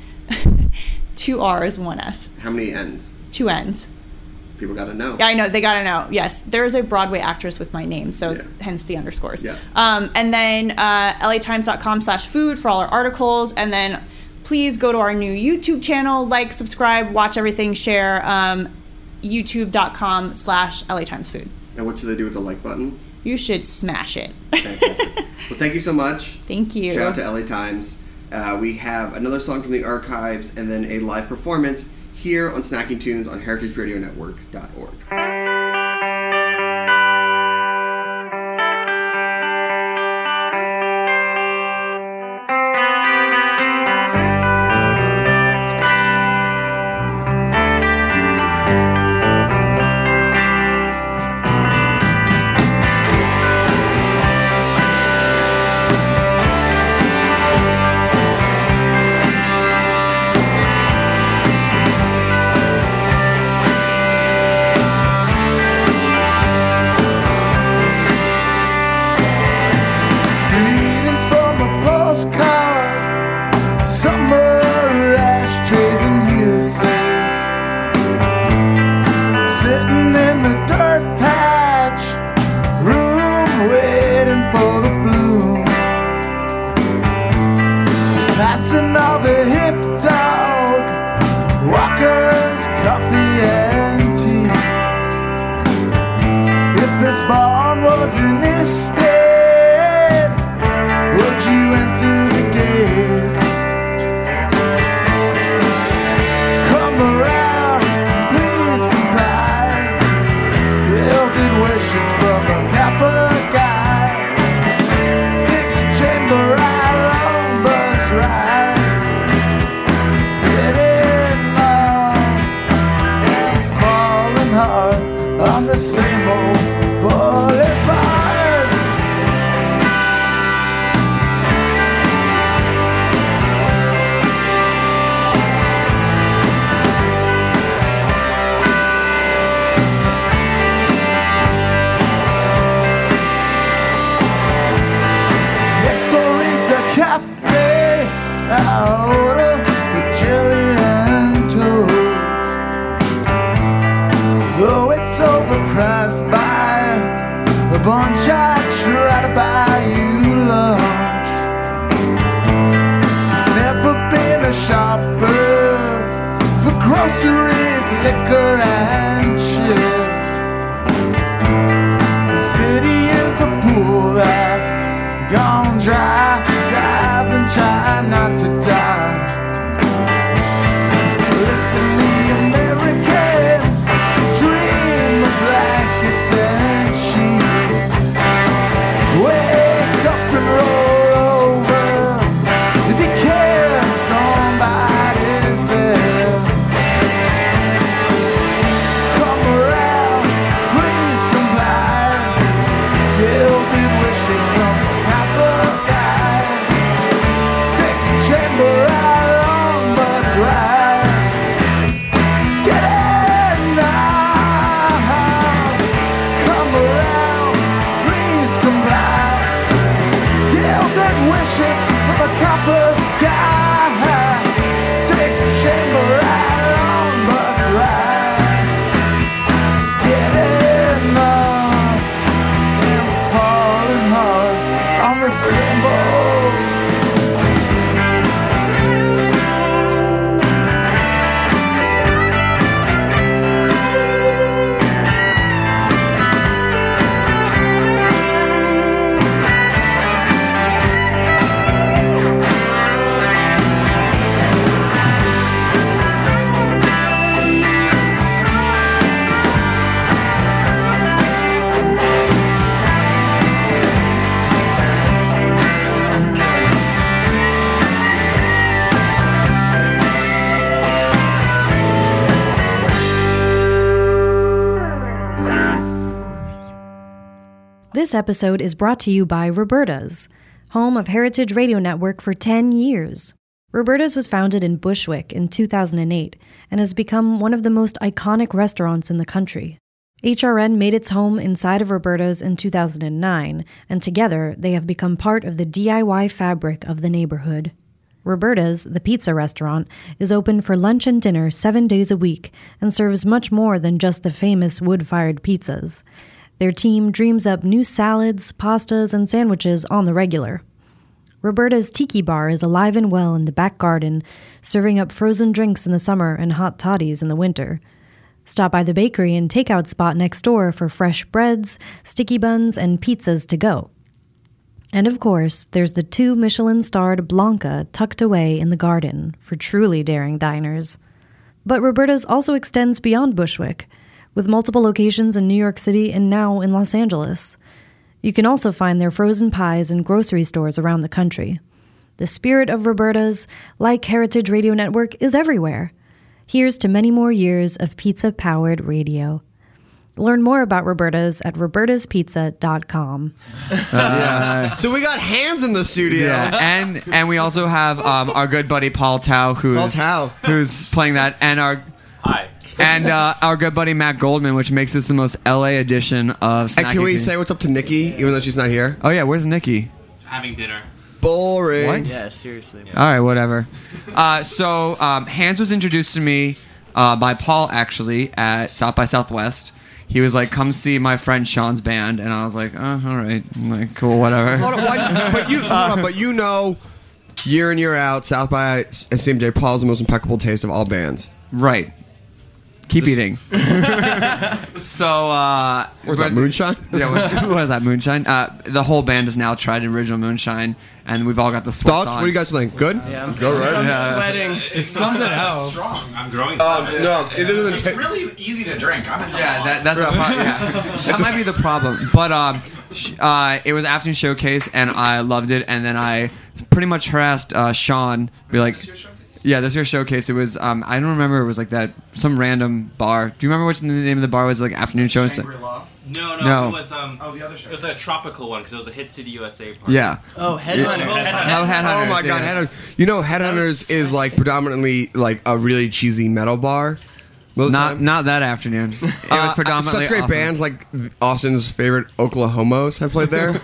Two R's, one S. How many N's? Two N's. People got to know. Yeah, I know. They got to know. Yes. There's a Broadway actress with my name, so yeah. hence the underscores. Yes. Um, and then uh, L A Times dot com slash food for all our articles. And then please go to our new YouTube channel, like, subscribe, watch everything, share. Um, YouTube.com slash LA Times Food. And what should they do with the like button? You should smash it. Fantastic. Well, thank you so much. Thank you. Shout out to L A Times. Uh, we have another song from the archives and then a live performance here on Snacking Tunes on heritage radio network dot org. frozen instead. Would you enter the gate? Come around, please comply. Gilded wishes from a Kappa guy. Six chamber ride, long bus ride. Getting long, falling hard on the same old boulevard. Next door is a cafe. I order the jelly and toast. Though it's overpriced by the bunch, I try to buy you lunch. Never been a shopper for groceries, liquor, and chips. The city is a pool that's gone dry. Dive and try not to die. Living the American dream of blankets and sheets. Wake up and roll over. If you care, somebody's there. Come around, please comply. Gilded wishes from a Kappa guy. Six chamber ride, long bus ride. Get in now. Come around, please comply. Gilded wishes from a Kappa guy. Six chamber ride, long bus ride. Get in now. And falling hard on the symbol. This episode is brought to you by Roberta's, home of Heritage Radio Network for ten years. Roberta's was founded in Bushwick in two thousand eight and has become one of the most iconic restaurants in the country. H R N made its home inside of Roberta's in two thousand nine, and together they have become part of the D I Y fabric of the neighborhood. Roberta's, the pizza restaurant, is open for lunch and dinner seven days a week and serves much more than just the famous wood-fired pizzas. Their team dreams up new salads, pastas, and sandwiches on the regular. Roberta's Tiki Bar is alive and well in the back garden, serving up frozen drinks in the summer and hot toddies in the winter. Stop by the bakery and takeout spot next door for fresh breads, sticky buns, and pizzas to go. And of course, there's the two Michelin-starred Blanca tucked away in the garden for truly daring diners. But Roberta's also extends beyond Bushwick, with multiple locations in New York City and now in Los Angeles. You can also find their frozen pies in grocery stores around the country. The spirit of Roberta's, like Heritage Radio Network, is everywhere. Here's to many more years of pizza-powered radio. Learn more about Roberta's at robertas pizza dot com. Uh, so we got Hands in the studio. Yeah, and and we also have um, our good buddy Paul Tao, who's Paul Tao. who's playing that, and our Hi. and uh, our good buddy Matt Goldman, which makes this the most L A edition of Snacky And can we Tea. say what's up to Nikki, even though she's not here? Oh yeah, where's Nikki? Having dinner. Boring. What? Yeah, seriously. All right, whatever. Uh, so um, Hands was introduced to me uh, by Paul, actually, at South by Southwest. He was like, come see my friend Sean's band. And I was like, oh, all right. I'm like, cool, whatever. Hold on, why, but you, hold on, but you know, year in, year out, South by S M J, Paul's the most impeccable taste of all bands. Right. Keep Just- eating. So, uh, Was that moonshine? Yeah, what was that moonshine? Uh, the whole band has now tried original moonshine, and we've all got the sweats Thoughts? on. What do you guys think? Good? Yeah, I'm, Go right. I'm Yeah. sweating. It's something else. Strong. I'm growing. Um, no, it doesn't. It's ta- really easy to drink. I'm in the Yeah, wrong. that, that's a pro- yeah. That might be the problem. But um, sh- uh, it was afternoon showcase, and I loved it. And then I pretty much harassed uh, Sean, be like, "Yeah, this year's showcase." It was um, I don't remember. It was like that some random bar. Do you remember what the name of the bar was? Like afternoon show. Shangri-La? No, no, No. it was um. Oh, the other show. It was a tropical one because it was a Hit City U S A party. Yeah. Oh, Headhunters. Hell, Headhunters. Oh my god, yeah. Headhunters! You know, Headhunters is like predominantly like a really cheesy metal bar. Most of the Not time. not that afternoon. It was Uh, predominantly such great awesome. bands like Austin's favorite Oklahomos have played there.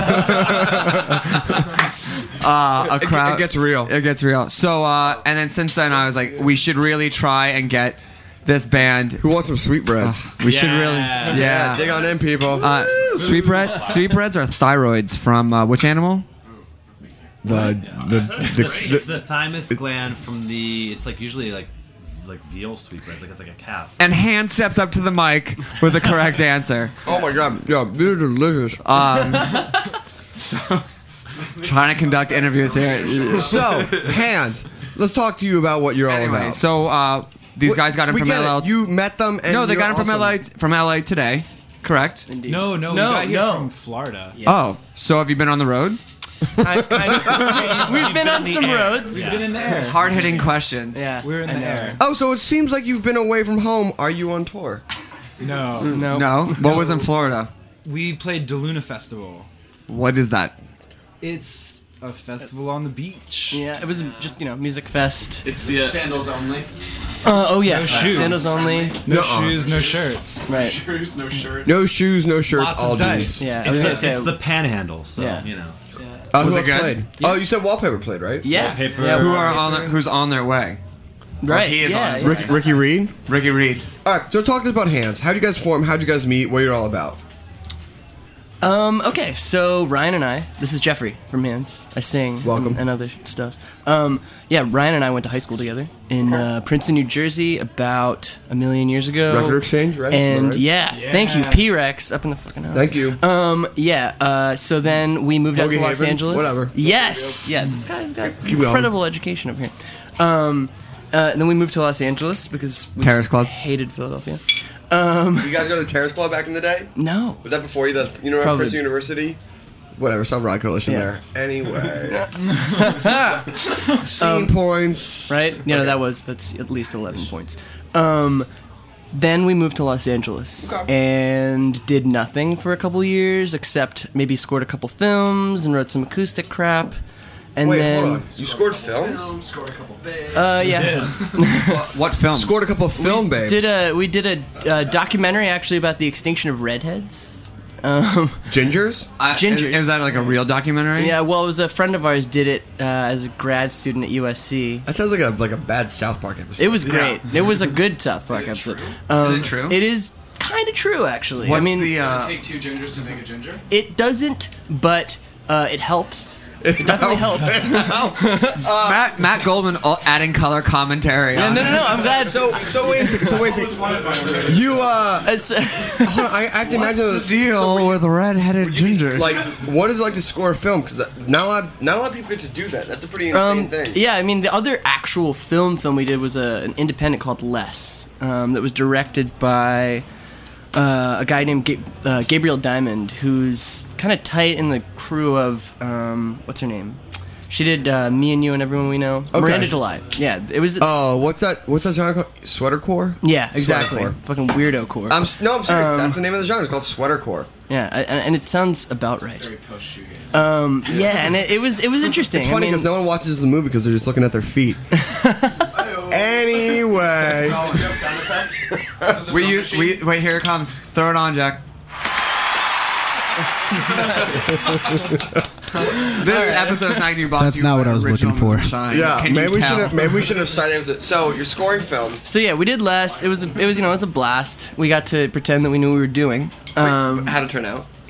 Uh, a It- crowd. it gets real. It gets real. So, uh, and then since then, I was like, we should really try and get this band. Who wants some sweetbreads? We should Yeah. really, yeah, yeah. dig on in, people. Uh, sweetbread, sweetbreads are thyroids from uh, which animal? the the, the, It's the the thymus gland from the. It's like usually like like veal sweetbreads. Like it's like a calf. And Han steps up to the mic with the correct answer. oh my god, yeah, these are delicious. Um, so, trying to conduct interviews here. So, Hans, let's talk to you about what you're all Anyway, about. so uh, these What- guys got him we from get it. L A. You met them, and no, they you're got him from awesome. L A. From L A today, correct? Indeed. No, no, No, we got here no. from Florida. Oh, so have you been on the road? I, I, we've been on the some air. roads. We've been in the air. Hard hitting questions. Yeah, We're in I the know. air. Oh, so it seems like you've been away from home. Are you on tour? No. No. No. What was in Florida? We played DeLuna Festival. What is that? It's a festival on the beach. Yeah, it was just, you know, music fest. It's the uh, Sandals only. Uh, oh, yeah. No shoes. Sandals only. No Nuh-uh. shoes, no shirts. Right. Shoes, no shirt. No shoes, no shirts, Lots all of dice. dudes. Yeah, I it's, was the, going to say. it's the panhandle. So Yeah. you know. Uh, Was who it else good? played? Oh, you said Wallpaper played, right? Yeah. Wallpaper. yeah Who well, are on their, who's on their way? right. he is yeah, on his yeah. way. Rick, Ricky Reed. Ricky Reed. All right, so talk to us about Hands. How would you guys form? How would you guys meet? What you're all about? Um, okay, so Ryan and I, this is Jeffrey from Hands. I sing Welcome. and, and other stuff. Um, yeah, Ryan and I went to high school together in uh, Princeton, New Jersey about a million years ago. Record Exchange, right? And Right. yeah, thank you, P-Rex, up in the fucking house. Thank you. Um, yeah, uh, so then we moved out Bogey to Los Haven? Angeles. Whatever. Yes, yeah, this guy's got Keep going. incredible education up here. Um, uh, and then we moved to Los Angeles because we Terrace Club. hated Philadelphia. Um, You guys go to the Terrace Club back in the day? no. Was that before you? The you know, Probably. Princeton University. Whatever, some rock coalition Yeah. there. Anyway, scene points. Right? You know, that was, that's at least eleven points. Um, then we moved to Los Angeles Okay. and did nothing for a couple years except maybe scored a couple films and wrote some acoustic crap. And Wait, then, hold on. You scored films? Scored a couple babes. Uh, yeah. What film? Scored a couple of film babes. Did a we did a uh, documentary actually about the extinction of redheads. Um, Gingers? Uh, Gingers. Is, is that like a real documentary? yeah, well, it was a friend of ours did it uh, as a grad student at U S C. That sounds like a like a bad South Park episode. It was great. It was a good South Park episode. Um, Is it true? It is kind of true, actually. What's I mean, the? Uh, Take two gingers to make a ginger. it doesn't, but uh, it helps. It definitely helps. Matt Matt Goldman all- adding color commentary. Yeah, on no, no, no. I'm glad. So so wait a second. So wait a second. You uh, It's- hold on, I, I have to imagine the deal with red-headed ginger. Like, what is it like to score a film? Because not a lot, not a lot of people get to do that. That's a pretty insane um, thing. yeah, I mean, the other actual film film we did was a, an independent called Less, um, that was directed by uh, a guy named Ga- uh, Gabriel Diamond, who's kind of tight in the crew of um, what's her name? She did uh, Me and You and Everyone We Know. Okay. Miranda July. Yeah, it was. Oh, what's that? What's that genre called? Sweatercore? yeah, exactly. Sweatercore. Fucking weirdo core. I'm s- no, I'm serious. Um, That's the name of the genre. It's called sweatercore. yeah, I, and, and it sounds about right. Very post shoegaze. Um, yeah, and it, it was it was interesting. It's funny I because mean, no one watches the movie because they're just looking at their feet. Anyway, Oh, you have sound effects? we use we wait. Here it comes. Throw it on, Jack. This episode's not going to be brought That's to you not by what I was Original looking for. Moonshine. yeah, Can maybe you we should tell? have maybe we should have started with it. So you're scoring films. so yeah, we did less. It was it was you know it was a blast. We got to pretend that we knew what we were doing. Um, How'd it turn out?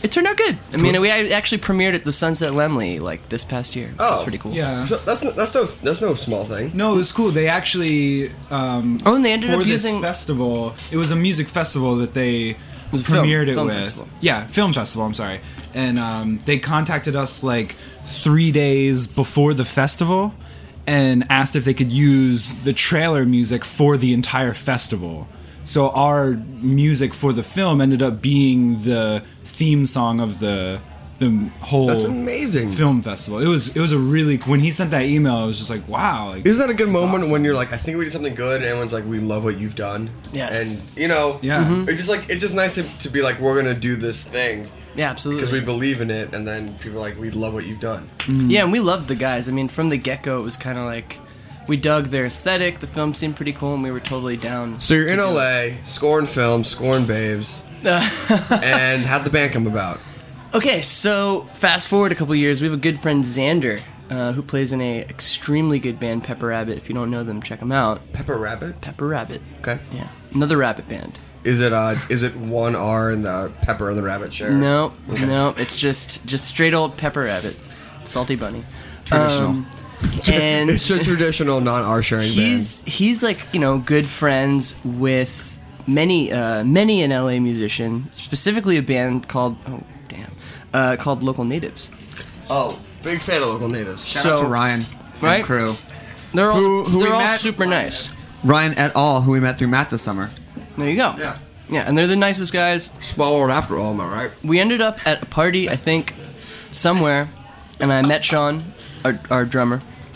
It turned out good. I mean, we actually premiered at the Sunset Lemley like this past year. Oh, It's pretty cool. Yeah. So that's no, that's no that's no small thing. No, it was cool. They actually um, oh, and they ended for up this using festival. It was a music festival that they was a film- premiered it film with. festival. Yeah, film festival. I'm sorry, and um, they contacted us like three days before the festival and asked if they could use the trailer music for the entire festival. So our music for the film ended up being the theme song of the the whole That's amazing. film festival. It was it was a really when he sent that email, I was just like, wow. Like, Isn't that a good moment awesome. when you're like, I think we did something good, and everyone's like, we love what you've done. Yes. And you know, Yeah. Mhm. it's just like it's just nice to, to be like, we're gonna do this thing. Yeah, absolutely. Because we believe in it, and then people are like, we love what you've done. Yeah, and we loved the guys. I mean, from the get-go, it was kind of like we dug their aesthetic. The film seemed pretty cool, and we were totally down. So you're in to do L A, scoring films, scoring babes, and how'd the band come about? Okay, so fast forward a couple years, we have a good friend Xander, uh, who plays in a extremely good band, Pepper Rabbit. If you don't know them, check them out. Pepper Rabbit? Pepper Rabbit. Okay. Yeah, another rabbit band. Is it uh is it one R in the Pepper and the Rabbit share? No, Okay. no, it's just just straight old Pepper Rabbit, Salty Bunny. Traditional. Um, and It's a traditional non-R sharing band. he's he's like you know good friends with many uh, many an L A musician, specifically a band called oh damn uh, called Local Natives. Oh, big fan of Local Natives. Shout out to Ryan and right? crew. They're all Who- who we they're all met- super nice. Ryan et al., who we met through Matt this summer. There you go. Yeah. Yeah, and they're the nicest guys. Small world after all, am I right? We ended up at a party, I think, somewhere, and I met Sean, our, our drummer,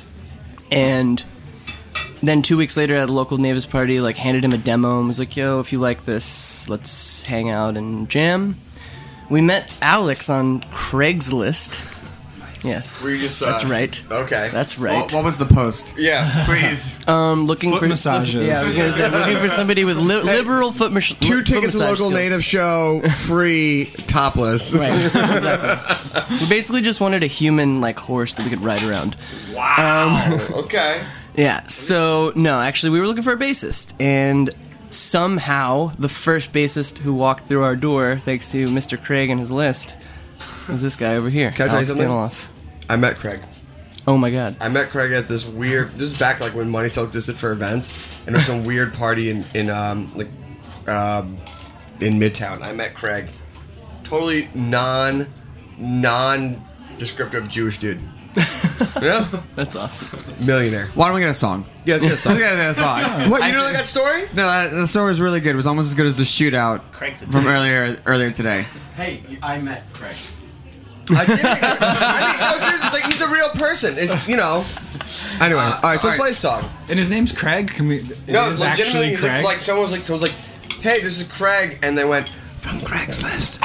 and then two weeks later at a local Navis party, like handed him a demo and was like, "Yo, if you like this, let's hang out and jam." We met Alex on Craigslist. Yes, Were you just, uh, that's right. Okay. That's right. What, what was the post? Yeah, please. Um, looking Foot for massages. Yeah, I was gonna say looking for somebody with li- liberal foot, mas- Two foot tickets to massage Local skills. Native show, free, topless. Right, exactly. We basically just wanted a human like horse that we could ride around. Wow. Okay. Yeah. So no, actually, we were looking for a bassist, and somehow the first bassist who walked through our door, thanks to Mister Craig and his list, was this guy over here. Can I tell you Alex something? Daniloff. I met Craig. Oh my god. I met Craig at this weird. This is back like when Money Still existed for events, and there was some weird party in in um like um in Midtown. I met Craig, totally non non descriptive Jewish dude. Yeah, that's awesome. Millionaire. Why don't we get a song? Yeah, let's get a song. Let's get a song. What, you don't like that story? No, that, the story was really good. It was almost as good as the shootout from earlier earlier today. Hey, I met Craig. I did. I mean, no, seriously, it's like he's a real person. It's you know. Anyway, Uh, all right. So all let's play a song. And his name's Craig. Can we? It No, is legitimately, actually it's like, Craig. like someone was like, someone's like, "Hey, this is Craig," and they went from Craigslist.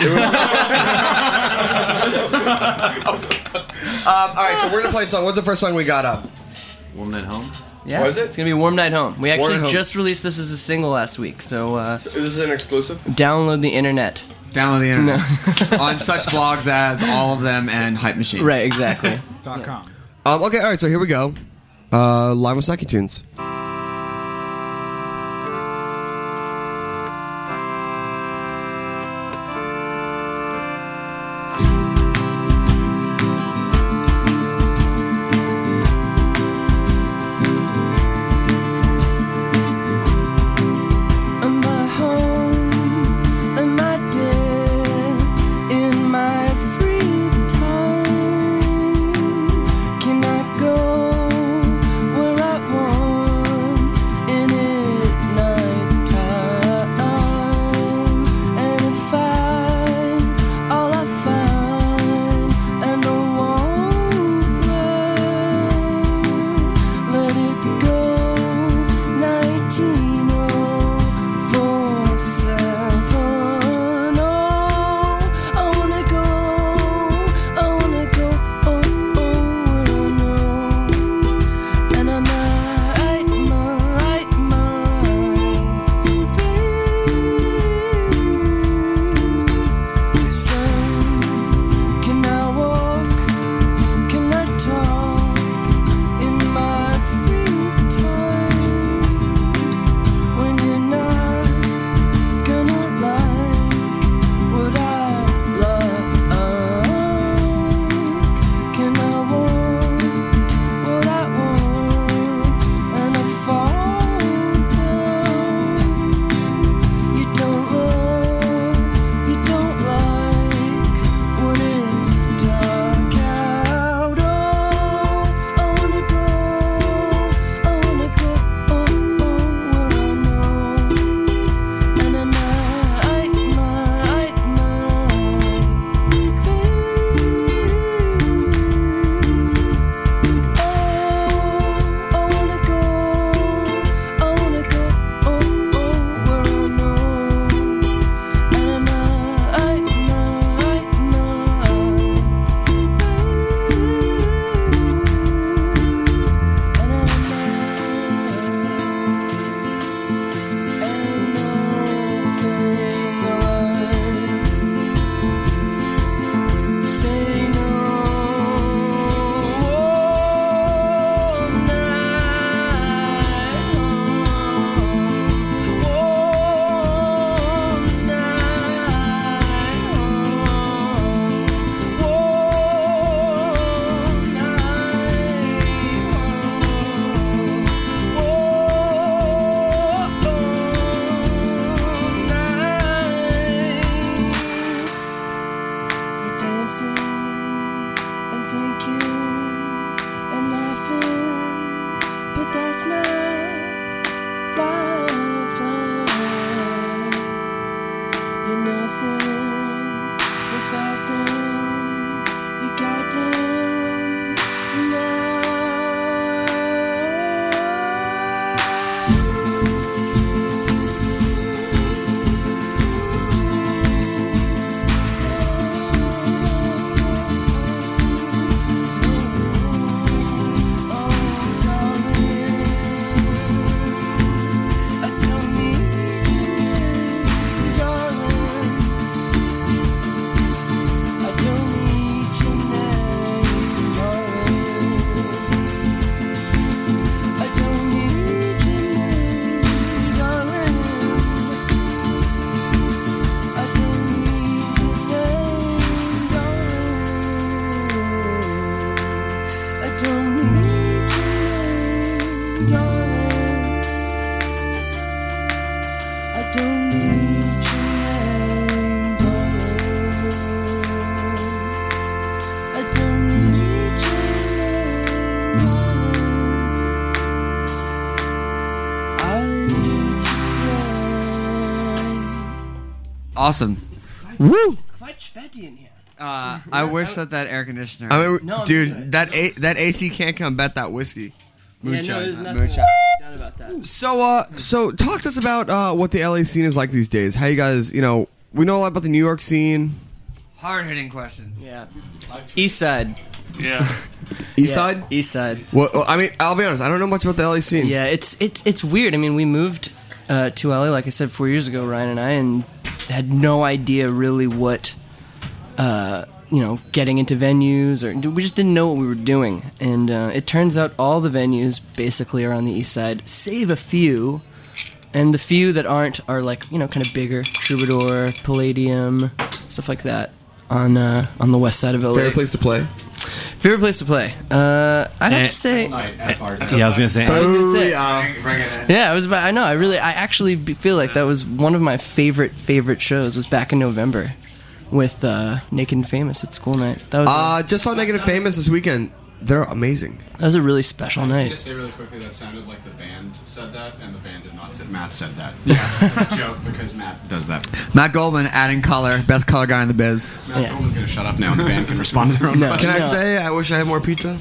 um, all right, so we're gonna play a song. What's the first song we got up? Warm Night Home. Yeah, What is it? It's gonna be Warm Night Home. We Warm actually Night Home. just released this as a single last week, so uh, Is this an exclusive? download the internet. Download the internet on such blogs as All of Them and Hype Machine. Right, exactly. Dot com. Um, okay, all right. So here we go. Uh, live with Psyche Tunes. Am I home? Am I dead in my free time? Can I go where I want You're nothing without them. You got them now. Awesome. Woo! It's quite sweaty in here. Uh, I wish that that air conditioner. I mean, No, I'm dude, good. that a- that A C can't combat that whiskey. Yeah, no, Moonshine. there's nothing Moonshine. done about that. So, uh, so talk to us about uh, what the L A scene is like these days. How you guys, you know, we know a lot about the New York scene. Hard hitting questions. Yeah. East Side. Yeah. East Side. East Side. Well, well, I mean, I'll be honest. I don't know much about the L A scene. Yeah, it's it's it's weird. I mean, we moved uh, to L A, like I said, four years ago, Ryan and I, and had no idea really what, uh, you know, getting into venues, or we just didn't know what we were doing. And uh, it turns out all the venues basically are on the East Side, save a few. And the few that aren't are like, you know, kind of bigger, Troubadour, Palladium, stuff like that on uh, on the west side of L A. Favorite place to play? Favorite place to play? Uh, I'd have Eh, to say. Yeah, I was gonna say. I was gonna say- Booyah. Bring it in. Yeah, it was. About, I know. I really. I actually be- feel like that was one of my favorite favorite shows. Was back in November with uh, Naked and Famous at school night. That was. a- Uh, just saw Naked and Famous this weekend. They're amazing. that was a really special I just need to night. say really quickly that sounded like the band said that, and the band did not say Matt said that. Yeah, it's a joke because Matt does that. Matt Goldman adding color, best color guy in the biz. Matt Yeah. Goldman's gonna shut up now, and the band can respond to their own No. questions. Can I No. say I wish I had more pizza?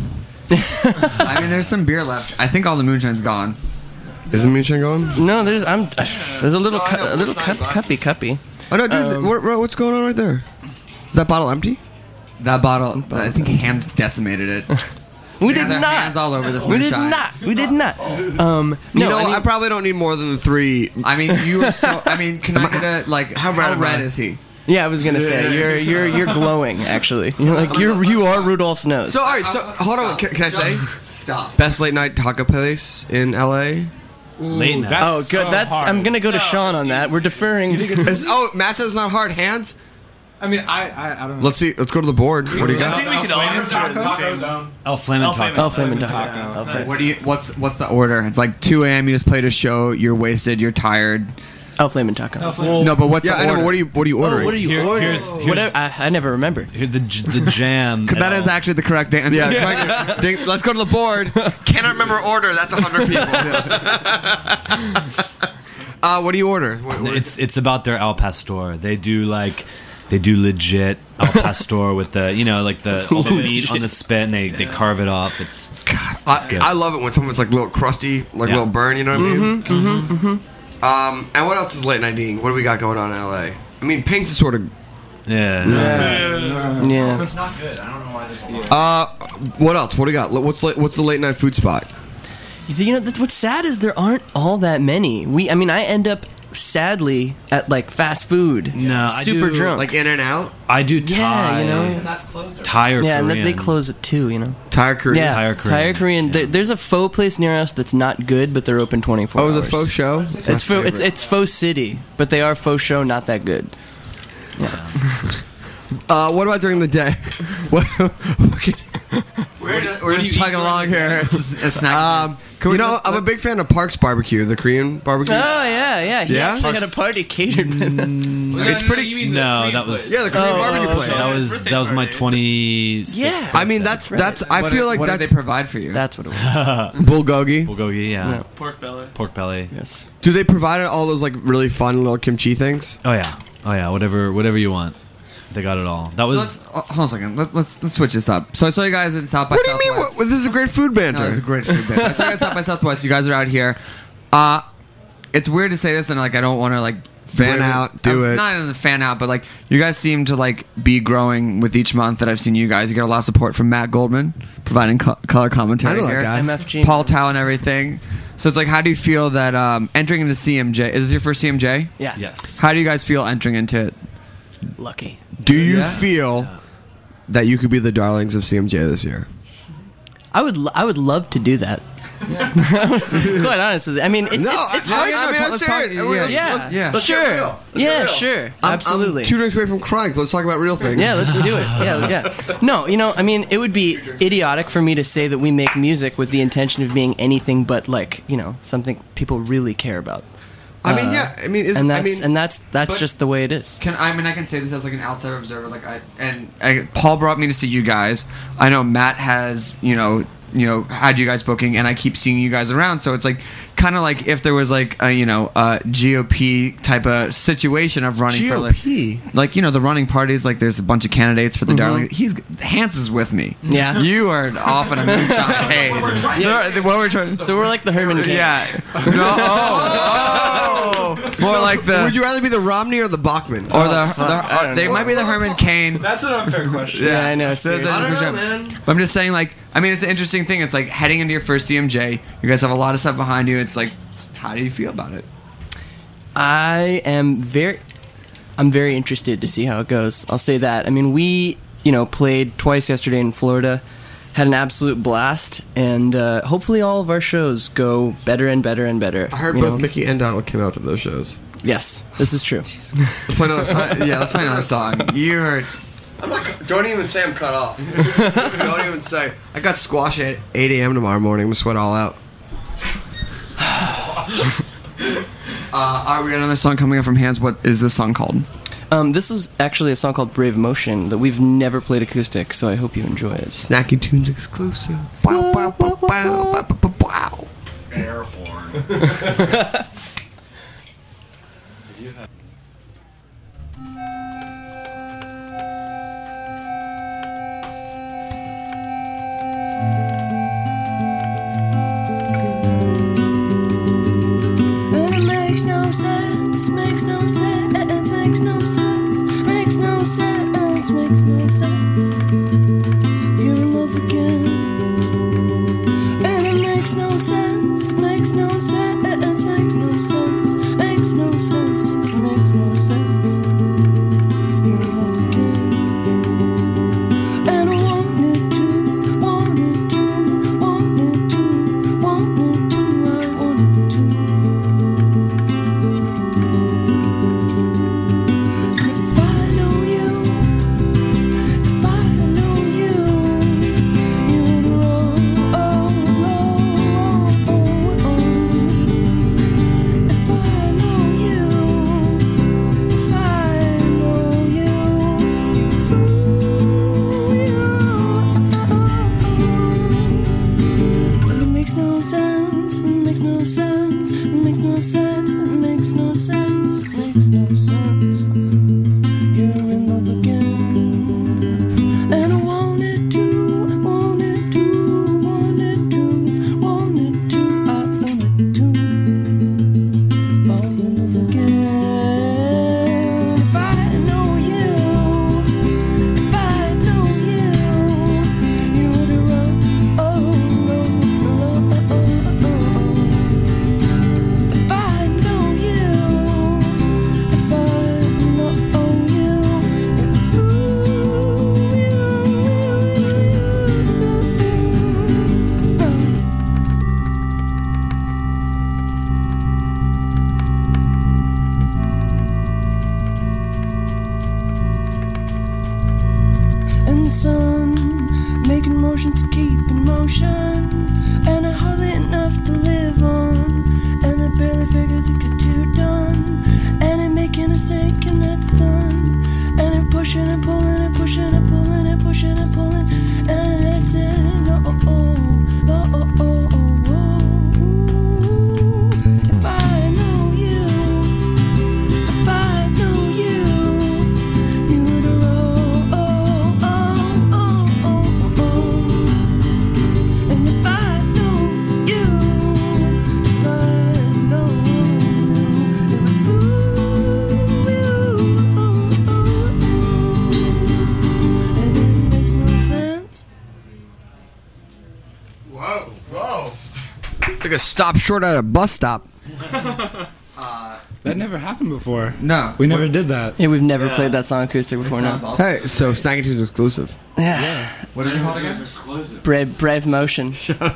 I mean, there's some beer left. I think all the moonshine's gone. Isn't Moonshine going? No, there's. I'm. There's a little. Cu- a little cup, cuppy cuppy. Oh no, dude! Um, what, what- what's going on right there? Is that bottle empty? That bottle, I think hands decimated it. We Yeah, did their not. hands all over this We did moonshine. not. We did not. Um, You no, know, I I, mean, probably don't need more than the three. I mean, you were so. I mean, can I get a like? How red, am I? red is he? yeah, I was gonna say you're you're you're glowing. Actually, you're like you're you are Rudolph's nose. So all right, so hold on. Can, can I say Stop. best late night taco place in L A? Late night. oh, good. That's. I'm gonna go to Sean on that. We're deferring. Is- oh, Matt says it's not hard. Hands. I mean, I, I, I don't know. Let's see. Let's go to the board. What do you got? I think we could all answer in the same. Oh, Flamin' El Taco. Flamin' Oh, Flamin' Taco. Taco. Oh, Flamin' What do you? What's what's the order? It's like two a.m. You just played a show. You're wasted. You're tired. Oh, Flamin' Taco. Well, No, but what's Yeah, the I know. order? But what are you? What are you Oh, ordering? what are you Here- ordering? here's- here's- Whatever. I, I never remember. Here, the j- the jam. and That is all- actually the correct answer. Yeah, correct. Ding, let's go to the board. Cannot remember order. That's a hundred people. uh, what do you order? What, what- It's it's about their al pastor. They do like they do legit al pastor with the you know like the, all the meat on the spit and they, they carve it up. It's I, good. I love it when someone's like a little crusty, like a Yeah. little burn. You know what I mean? Mm-hmm, mm-hmm. Um, and what else is late night eating? What do we got going on in L A? I mean, Pink's is sort of. yeah. Yeah. It's not good. I don't know why there's a lot. Uh, what else? What do we got? What's late, what's the late night food spot? You see, you know, that's, what's sad is there aren't all that many. We, I mean, I end up sadly at like fast food. No, I super do- drunk. Like In and Out, I do Thai. yeah, you know. And that's closer. Thai or Yeah, and Korean. then they close at two. You know. Thai Korean. Yeah, Thai or Korean. Thai Korean. There, there's a faux place near us that's not good, but they're open twenty-four Oh, hours. it's a faux show. It's faux. It's it's faux city, but they are faux show, not that good. Uh, what about during the day? What, okay. We're just, we're just chugging along here. It's, it's not. Um, you know, I'm a big fan of Parks Barbecue, the Korean barbecue. Oh yeah, yeah. He Yeah? actually had a party catered. It's pretty. No, that was Yeah, the Korean Oh, barbecue oh, place. okay. that was that was my twenty-sixth. Yeah. I mean, that's that's. I what feel do- like what do that's they provide for you? That's what it was. bulgogi. bulgogi. Yeah. Yeah. Pork belly. Pork belly. Yes. Do they provide all those like really fun little kimchi things? Oh yeah. Oh yeah, whatever, whatever you want. They got it all. That So was. let's, uh, hold on a second. Let, let's let's switch this up. So I saw you guys in South by What do you mean? Southwest. What, this is a great food banter. No, it's a great food banter. I saw you guys South by Southwest. You guys are out here. Uh, it's weird to say this, and like I don't want to like Fan weird- out, do I'm it. Not in the fan out, but like you guys seem to like be growing with each month that I've seen you guys. You get a lot of support from Matt Goldman, providing co- color commentary. I know that here. guy. M F G. Paul Tao and everything. So it's like, how do you feel that um, entering into C M J? Is this your first C M J? Yeah. Yes. How do you guys feel entering into it? Lucky. Do you Yeah. feel that you could be the darlings of C M J this year? I would lo- I would love to do that. Quite honestly, I mean, it's No, it's, it's I- hard. I mean, I'm let's talk- serious. yeah, Let's- yeah, let's- yeah. let's get sure, real. Let's get yeah, real. sure, I'm- absolutely. I'm two drinks away from crying. So let's talk about real things. Yeah, let's do it. Yeah, yeah. No, you know, I mean, it would be idiotic for me to say that we make music with the intention of being anything but like, you know, something people really care about. I mean, Uh, yeah. I mean, it's, and that's I mean, and that's that's But- just the way it is. Can I mean I can say this as like an outsider observer, like I and I, Paul brought me to see you guys. I know Matt has you know you know had you guys booking, and I keep seeing you guys around. So it's like kind of like if there was like a you know a G O P type of situation of running G O for P? like like you know the running parties. Like there's a bunch of candidates for the darling. He's Hans is with me. Yeah. you are off in a moonshine haze. They're- What we're trying. So we're like the Herman Cain. Yeah. No. Oh. oh. More like the. Would you rather be the Romney or the Bachman? or the, fuck, the I don't they know. might be the Herman Cain. That's an unfair question. Yeah, I know. There's- there's seriously. a I don't good know, job. man. But I'm just saying, like, I mean, it's an interesting thing. It's like heading into your first C M J. You guys have a lot of stuff behind you. It's like, how do you feel about it? I am very, I'm very interested to see how it goes. I'll say that. I mean, we, you know, played twice yesterday in Florida, had an absolute blast, and uh, hopefully all of our shows go better and better and better. I heard you both know? Mickey and Donald came out to those shows. Yes, this is true. Let's play another song. Yeah, let's play another song. You are. I'm not, don't even say I'm cut off. Don't even say. I got squash at eight a.m. tomorrow morning. I'm going to sweat all out. Uh, are we got another song coming up from Hans? What is this song called? Um, this is actually a song called Brave Emotion that we've never played acoustic, so I hope you enjoy it. Snacky Tunes exclusive. Wow, wow, wow, wow, wow, wow, wow. Air horn. And it makes no sense, makes no sense, makes no sense, makes no sense, makes no sense. You're in love again. And it makes no sense, makes no sense, makes no sense, makes no sense, makes no sense. You're in love again. And I wanted to, wanted to, wanted to, wanted to, I wanted to. If I know you, if I know you, you would roll, oh, oh, oh, oh. If I know you, if I know you, you fool you. But it makes no sense, it makes no sense, it makes no sense, it makes no sense, it makes no sense. You're in love again. And I wanted to, wanted to, wanted to, wanted to, I wanted to fall in love again. If I know you, if I know you, you would run, oh, oh, oh, oh, oh. If I know you, if I know you, if fool you. And the sun making motions to keep in motion, and I hardly enough to live on, and I barely figure to get you done, and it making a sinking at the thumb, and it pushing and pulling and pushing and pulling and pushing and pulling, and it's in oh oh oh oh oh oh oh. If I know you, if I know you. like a stop short at a bus stop. That never happened before. No. We never did that. Yeah, we've never played that song acoustic before now. Awesome. Hey, so Snagging Tunes exclusive. Yeah. What is it called again? Brave, brave Motion.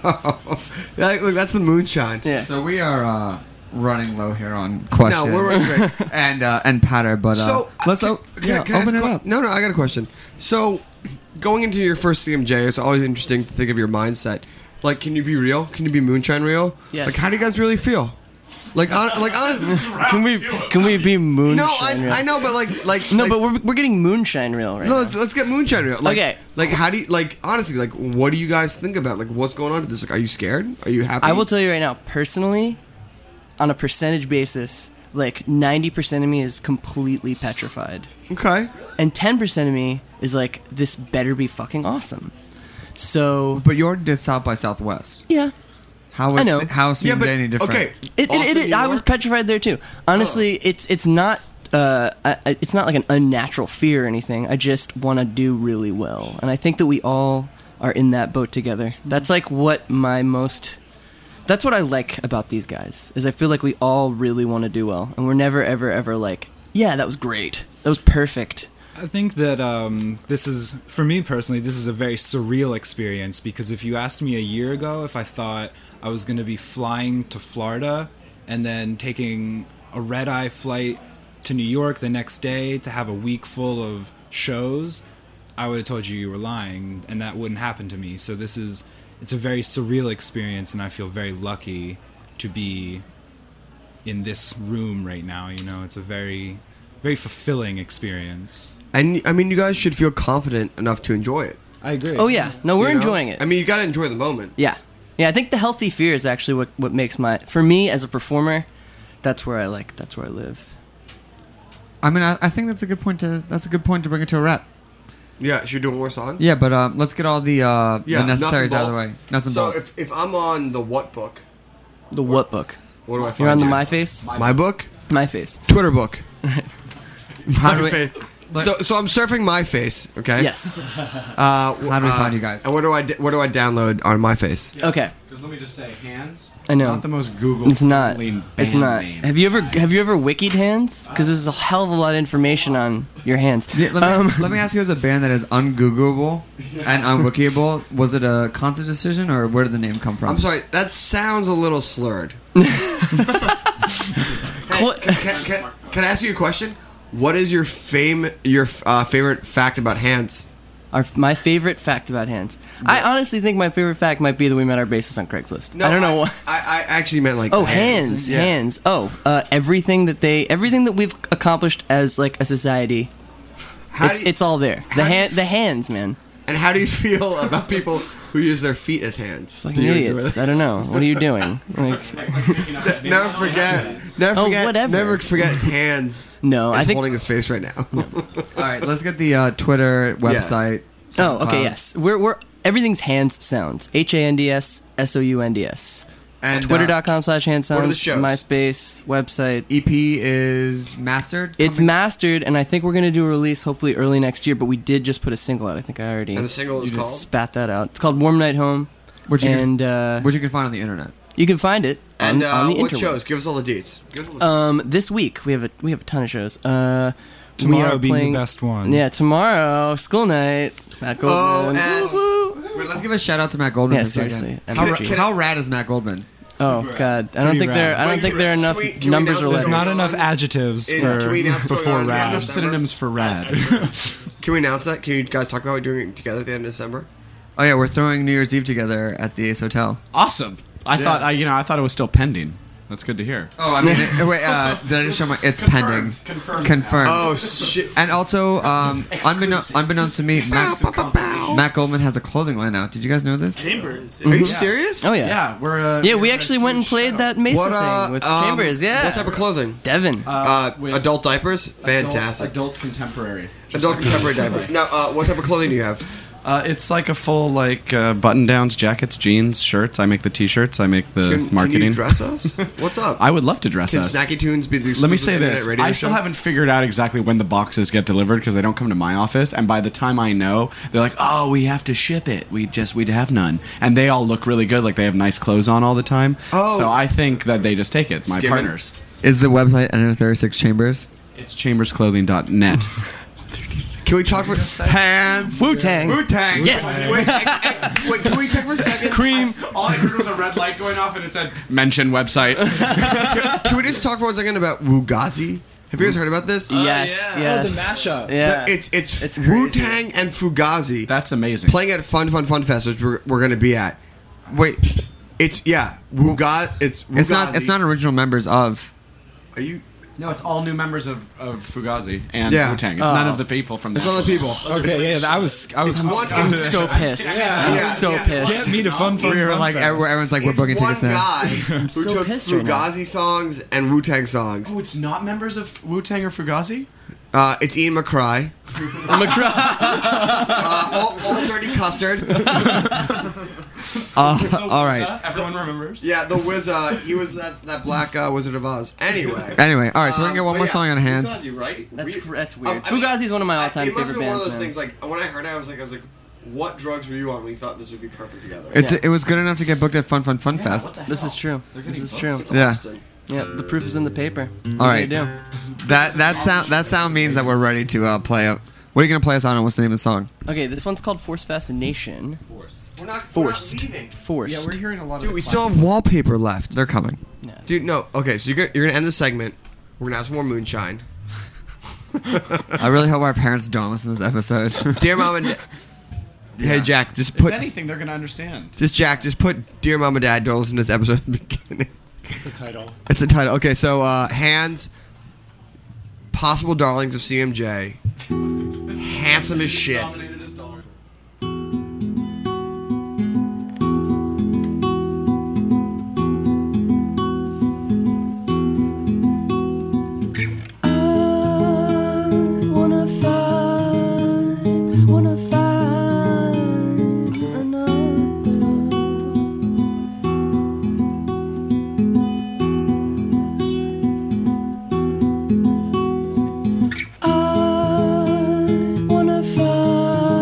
Yeah, look, that's the moonshine. Yeah. So we are uh, running low here on questions. No, we're running great. and uh, and patter, but uh, So let's can, o- can, yeah, can I ask open a it que- up. No, no, I got a question. So, going into your first C M J, it's always interesting to think of your mindset. Like, can you be real? Can you be moonshine real? Yes. Like, how do you guys really feel? Like, on, like, honestly, Can we can we be moonshine? no, I, real? I know, but like, like, No, like, but we're, we're getting moonshine real right no, now. let's, let's get moonshine real. Like, Okay. Like, how do you like? Honestly, like, what do you guys think about? Like, what's going on with this? Like, are you scared? Are you happy? I will tell you right now, personally, on a percentage basis, like ninety percent of me is completely petrified. Okay. And ten percent of me is like, this better be fucking awesome. So, But you already did South by Southwest. yeah. How was I know. how is C M J any different? okay. It, it, Austin, it, it, New I was York? petrified there too. Honestly, it's it's not uh, I, I- it's not like an unnatural fear or anything. I just want to do really well, and I think that we all are in that boat together. That's like what my most. That's what I like about these guys is I feel like we all really want to do well, and we're never ever ever like, yeah, that was great, that was perfect. I think that um, this is, for me personally, this is a very surreal experience because if you asked me a year ago if I thought I was going to be flying to Florida and then taking a red-eye flight to New York the next day to have a week full of shows, I would have told you you were lying, and that wouldn't happen to me. So this is, it's a very surreal experience, and I feel very lucky to be in this room right now. You know, it's a very, very fulfilling experience. And I mean, you guys should feel confident enough to enjoy it. I agree. Oh yeah, no, we're You know? enjoying it. I mean, you got to enjoy the moment. Yeah. Yeah, I think the healthy fear is actually what, what makes my... For me, as a performer, that's where I like... That's where I live. I mean, I, I think that's a good point to that's a good point to bring it to a wrap. Yeah, should we do one more song? Yeah, but um, let's get all the uh, Yeah, the necessaries nuts out and of the way. bolts. Nuts and so bolts. if, if I'm on the what book? The what book? What do I find? You're on the you? My Face? My book? My Face. Twitter book. How do My we- face. So, so I'm surfing My Face, okay? Yes. Uh, How do we uh, find you guys? And what do I what do I download on My Face? Okay. Because let me just say, hands. I know. Not the most Google. It's not. band It's not. name. Have you ever have you ever wikied hands? Because there's a hell of a lot of information on your hands. Yeah, let, me, Um, let me ask you, as a band that is ungoogleable and unwikiable, was it a conscious decision or where did the name come from? I'm sorry, that sounds a little slurred. can, can, can, can I ask you a question? What is your fame, your uh, favorite fact about hands? Our, my favorite fact about hands. I honestly think my favorite fact might be that we met our bassist on Craigslist. I don't know why. I, I actually meant like Oh, hands, Yeah. hands. Oh, uh, everything that they, everything that we've accomplished as like a society. How It's do you- it's all there. The how do hand, the hands, man. And how do you feel about people who use their feet as hands? Fucking Do you enjoy idiots. that? I don't know. What are you doing? Like, Never forget. Never Oh, forget. whatever. Never forget his hands. No, I He's think- holding his face right now. All right, let's get the uh, Twitter website. oh, okay, SoundCloud. yes. We're we're everything's hands sounds. H A N D S S O U N D S. And, uh, Twitter.com slash hand what are the sounds. shows? MySpace website. E P is mastered. It's mastered, and I think we're gonna do a release hopefully early next year. But we did just put a single out. I think I already And the single is you called? spat that out. It's called Warm Night Home, Which you and can, uh, which you can find on the internet. you can find it on, And uh, on the what internet. shows? Give us all the deets. Give us all the Um, this week we have a we have a ton of shows. Uh, we Tomorrow are being the playing, best one. Yeah, tomorrow school night. Matt Goldman. Oh, and Wait, let's give a shout out to Matt Goldman. Yeah, for a second. seriously. How, M F G. how rad is Matt Goldman? Oh God, I don't Pretty think there. rad. I don't Wait, think there are enough can we- can we numbers or announce letters. There's this? not enough adjectives In- for can we announce what's before going on in rad. December? Synonyms for rad. Can we announce that? Can you guys talk about what we're doing together at the end of December? Oh yeah, we're throwing New Year's Eve together at the Ace Hotel. Awesome. I Yeah. thought I, you know, I thought it was still pending. That's good to hear. Oh, I mean, it, wait. Uh, did I just show my? It's pending. Confirmed. Confirmed. Oh shit! And also, um, unbeknownst, unbeknownst to me, Matt, Matt Goldman has a clothing line out. Did you guys know this? Chambers. Are you serious? Oh yeah. Yeah, we're uh, Yeah, we're we a actually went and huge played show. that Mesa What uh, thing with um, Chambers. Yeah. What type of clothing? Devin. Uh, with adult diapers, Adult- fantastic. Adult, contemporary. Just Adult like contemporary that. diaper. Now, uh, what type of clothing do you have? Uh, it's like a full like uh, button-downs, jackets, jeans, shirts. I make the T-shirts. I make the Can, marketing. can you dress us? What's up? I would love to dress Can us. Snacky Tunes be the Let me exclusive say internet this: radio I show? still haven't figured out exactly when the boxes get delivered because they don't come to my office. And by the time I know, they're like, "Oh, we have to ship it. We just we'd have none." And they all look really good, like they have nice clothes on all the time. Oh. So I think that they just take it. My Skimming. partners. Is the website Enter thirty-six Chambers? It's chambers clothing dot net. Can we talk for hands? Wu Tang. Wu Tang. Yes. Wait, wait, wait, wait, can we check for a second? Cream. All I heard was a red light going off, and it said "mention website." can, can we just talk for one second about Wugazi? Have you guys heard about this? Yes, yeah. yes. Oh, the mashup. Yeah. It's it's, It's crazy. Wu Tang and Fugazi That's amazing. playing at Fun Fun Fun Fest, which we're, we're going to be at. Wait, It's yeah, Wuga. It's Wugazi. it's not. It's not original members of. Are you? No, it's all new members of, of Fugazi and Yeah. Wu Tang. It's none of the people from. It's that. all the people. Okay, yeah, I was, I was, It's one- I'm so pissed. I'm Yeah, so yeah. pissed. Get me to fun fun. We were fun like, fest. everyone- everyone's like, we're It's booking one tickets now. guy who so took pissed right now. Fugazi songs and Wu Tang songs. Oh, it's not members of Wu Tang or Fugazi. Uh, it's Ian McCry. uh, all, all dirty custard. Uh, all right. Everyone remembers. Yeah, the Wizard. He was that, that black uh, Wizard of Oz. Anyway. Anyway, all right. So we're gonna get one Um, more but song on hand. Fugazi, right? That's We- that's weird. Um, I mean, Fugazi is one of my I- all-time it must favorite have been one bands. of those man. things. Like when I heard it, I was like, I was like, what drugs were you on when you thought this would be perfect together? It's it was good enough to get booked at Fun Fun Fun Fest. This is true. This is true. Yeah. Yeah, the proof is in the paper. All right. What do you do? That that sound that sound means that we're ready to uh, play. A, what are you gonna play us on? And what's the name of the song? Okay, this one's called Force Fascination. Force. We're not Forced. We're not leaving. Forced. Yeah, we're hearing a lot of. Dude, the we still have Wallpaper left. They're coming. Dude, no. Okay, so you're gonna, you're gonna end the segment. We're gonna have some more moonshine. I really hope our parents don't listen to this episode. Dear Mom and Dad. Hey, Jack, just If put. anything, they're gonna understand. Just Jack, just put Dear Mom and Dad, don't listen to this episode at the beginning. the title. It's the title. Okay, so uh, Hands, Possible Darlings of C M J, handsome as shit. Wanna find, wanna find another. I wanna find.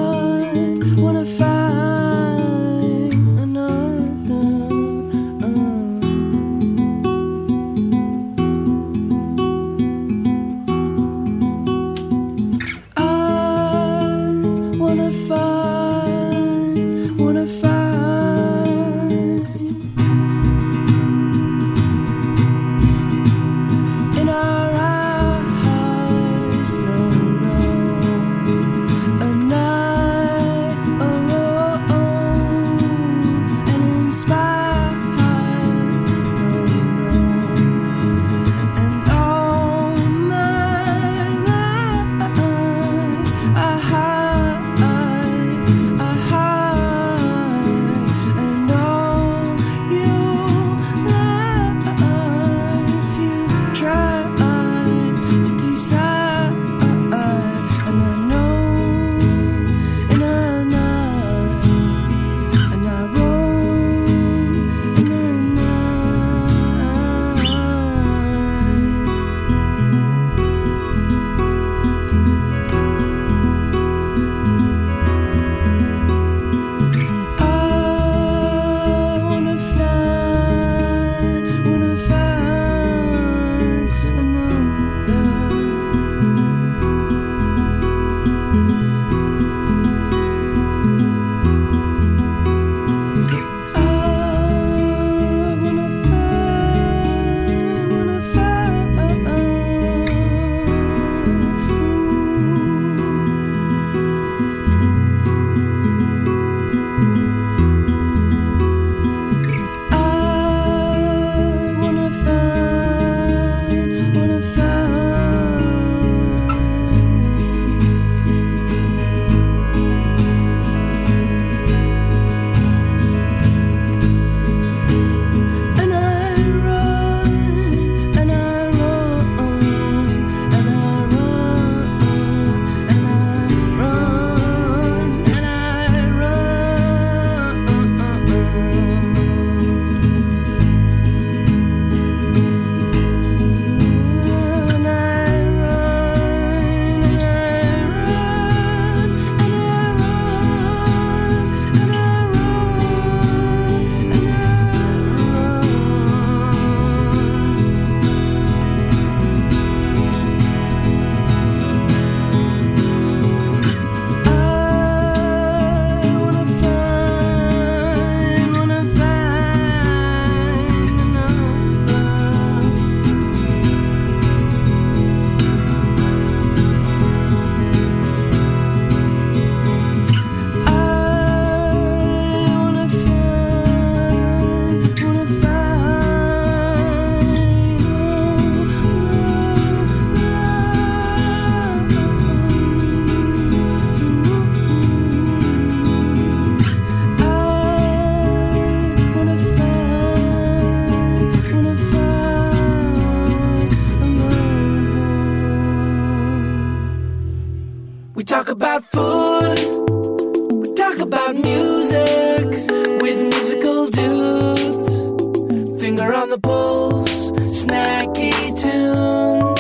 We talk about food, we talk about music with musical dudes. Finger on the pulse, snacky tunes.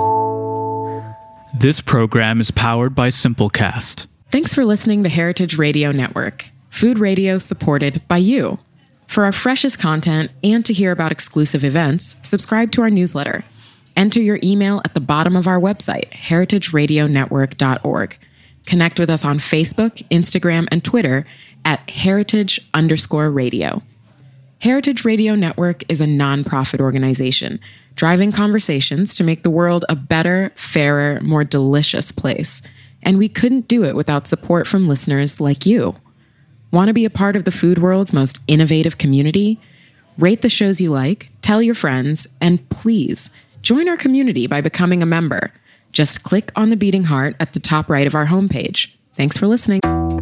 This program is powered by Simplecast. Thanks for listening to Heritage Radio Network, food radio supported by you. For our freshest content and to hear about exclusive events, subscribe to our newsletter. Enter your email at the bottom of our website, heritage radio network dot org. Connect with us on Facebook, Instagram, and Twitter at heritage underscore radio. Heritage Radio Network is a nonprofit organization driving conversations to make the world a better, fairer, more delicious place. And we couldn't do it without support from listeners like you. Want to be a part of the food world's most innovative community? Rate the shows you like, tell your friends, and please join our community by becoming a member. Just click on the beating heart at the top right of our homepage. Thanks for listening.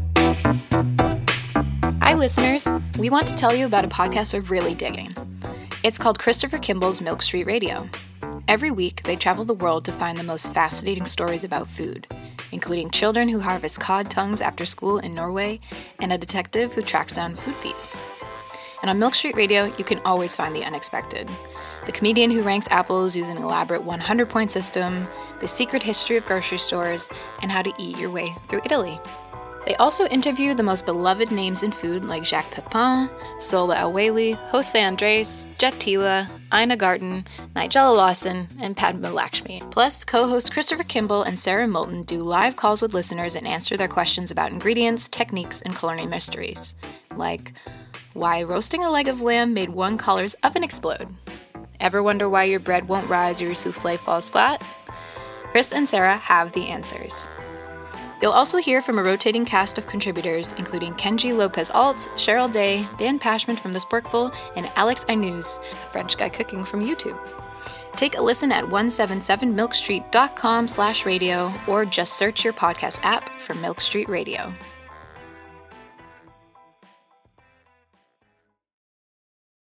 Hi, listeners. We want to tell you about a podcast we're really digging. It's called Christopher Kimball's Milk Street Radio. Every week, they travel the world to find the most fascinating stories about food, including children who harvest cod tongues after school in Norway and a detective who tracks down food thieves. And on Milk Street Radio, you can always find the unexpected. The comedian who ranks apples using an elaborate one hundred point system, the secret history of grocery stores, and how to eat your way through Italy. They also interview the most beloved names in food like Jacques Pepin, Sola El-Waylly, Jose Andres, Jet Tila, Ina Garten, Nigella Lawson, and Padma Lakshmi. Plus, co-hosts Christopher Kimball and Sarah Moulton do live calls with listeners and answer their questions about ingredients, techniques, and culinary mysteries. Like, why roasting a leg of lamb made one color's oven explode? Ever wonder why your bread won't rise or your souffle falls flat? Chris and Sarah have the answers. You'll also hear from a rotating cast of contributors, including Kenji Lopez-Alt, Cheryl Day, Dan Pashman from The Sporkful, and Alex Ainuz, a French guy cooking from YouTube. Take a listen at one seventy-seven milk street dot com slash radio or just search your podcast app for Milk Street Radio.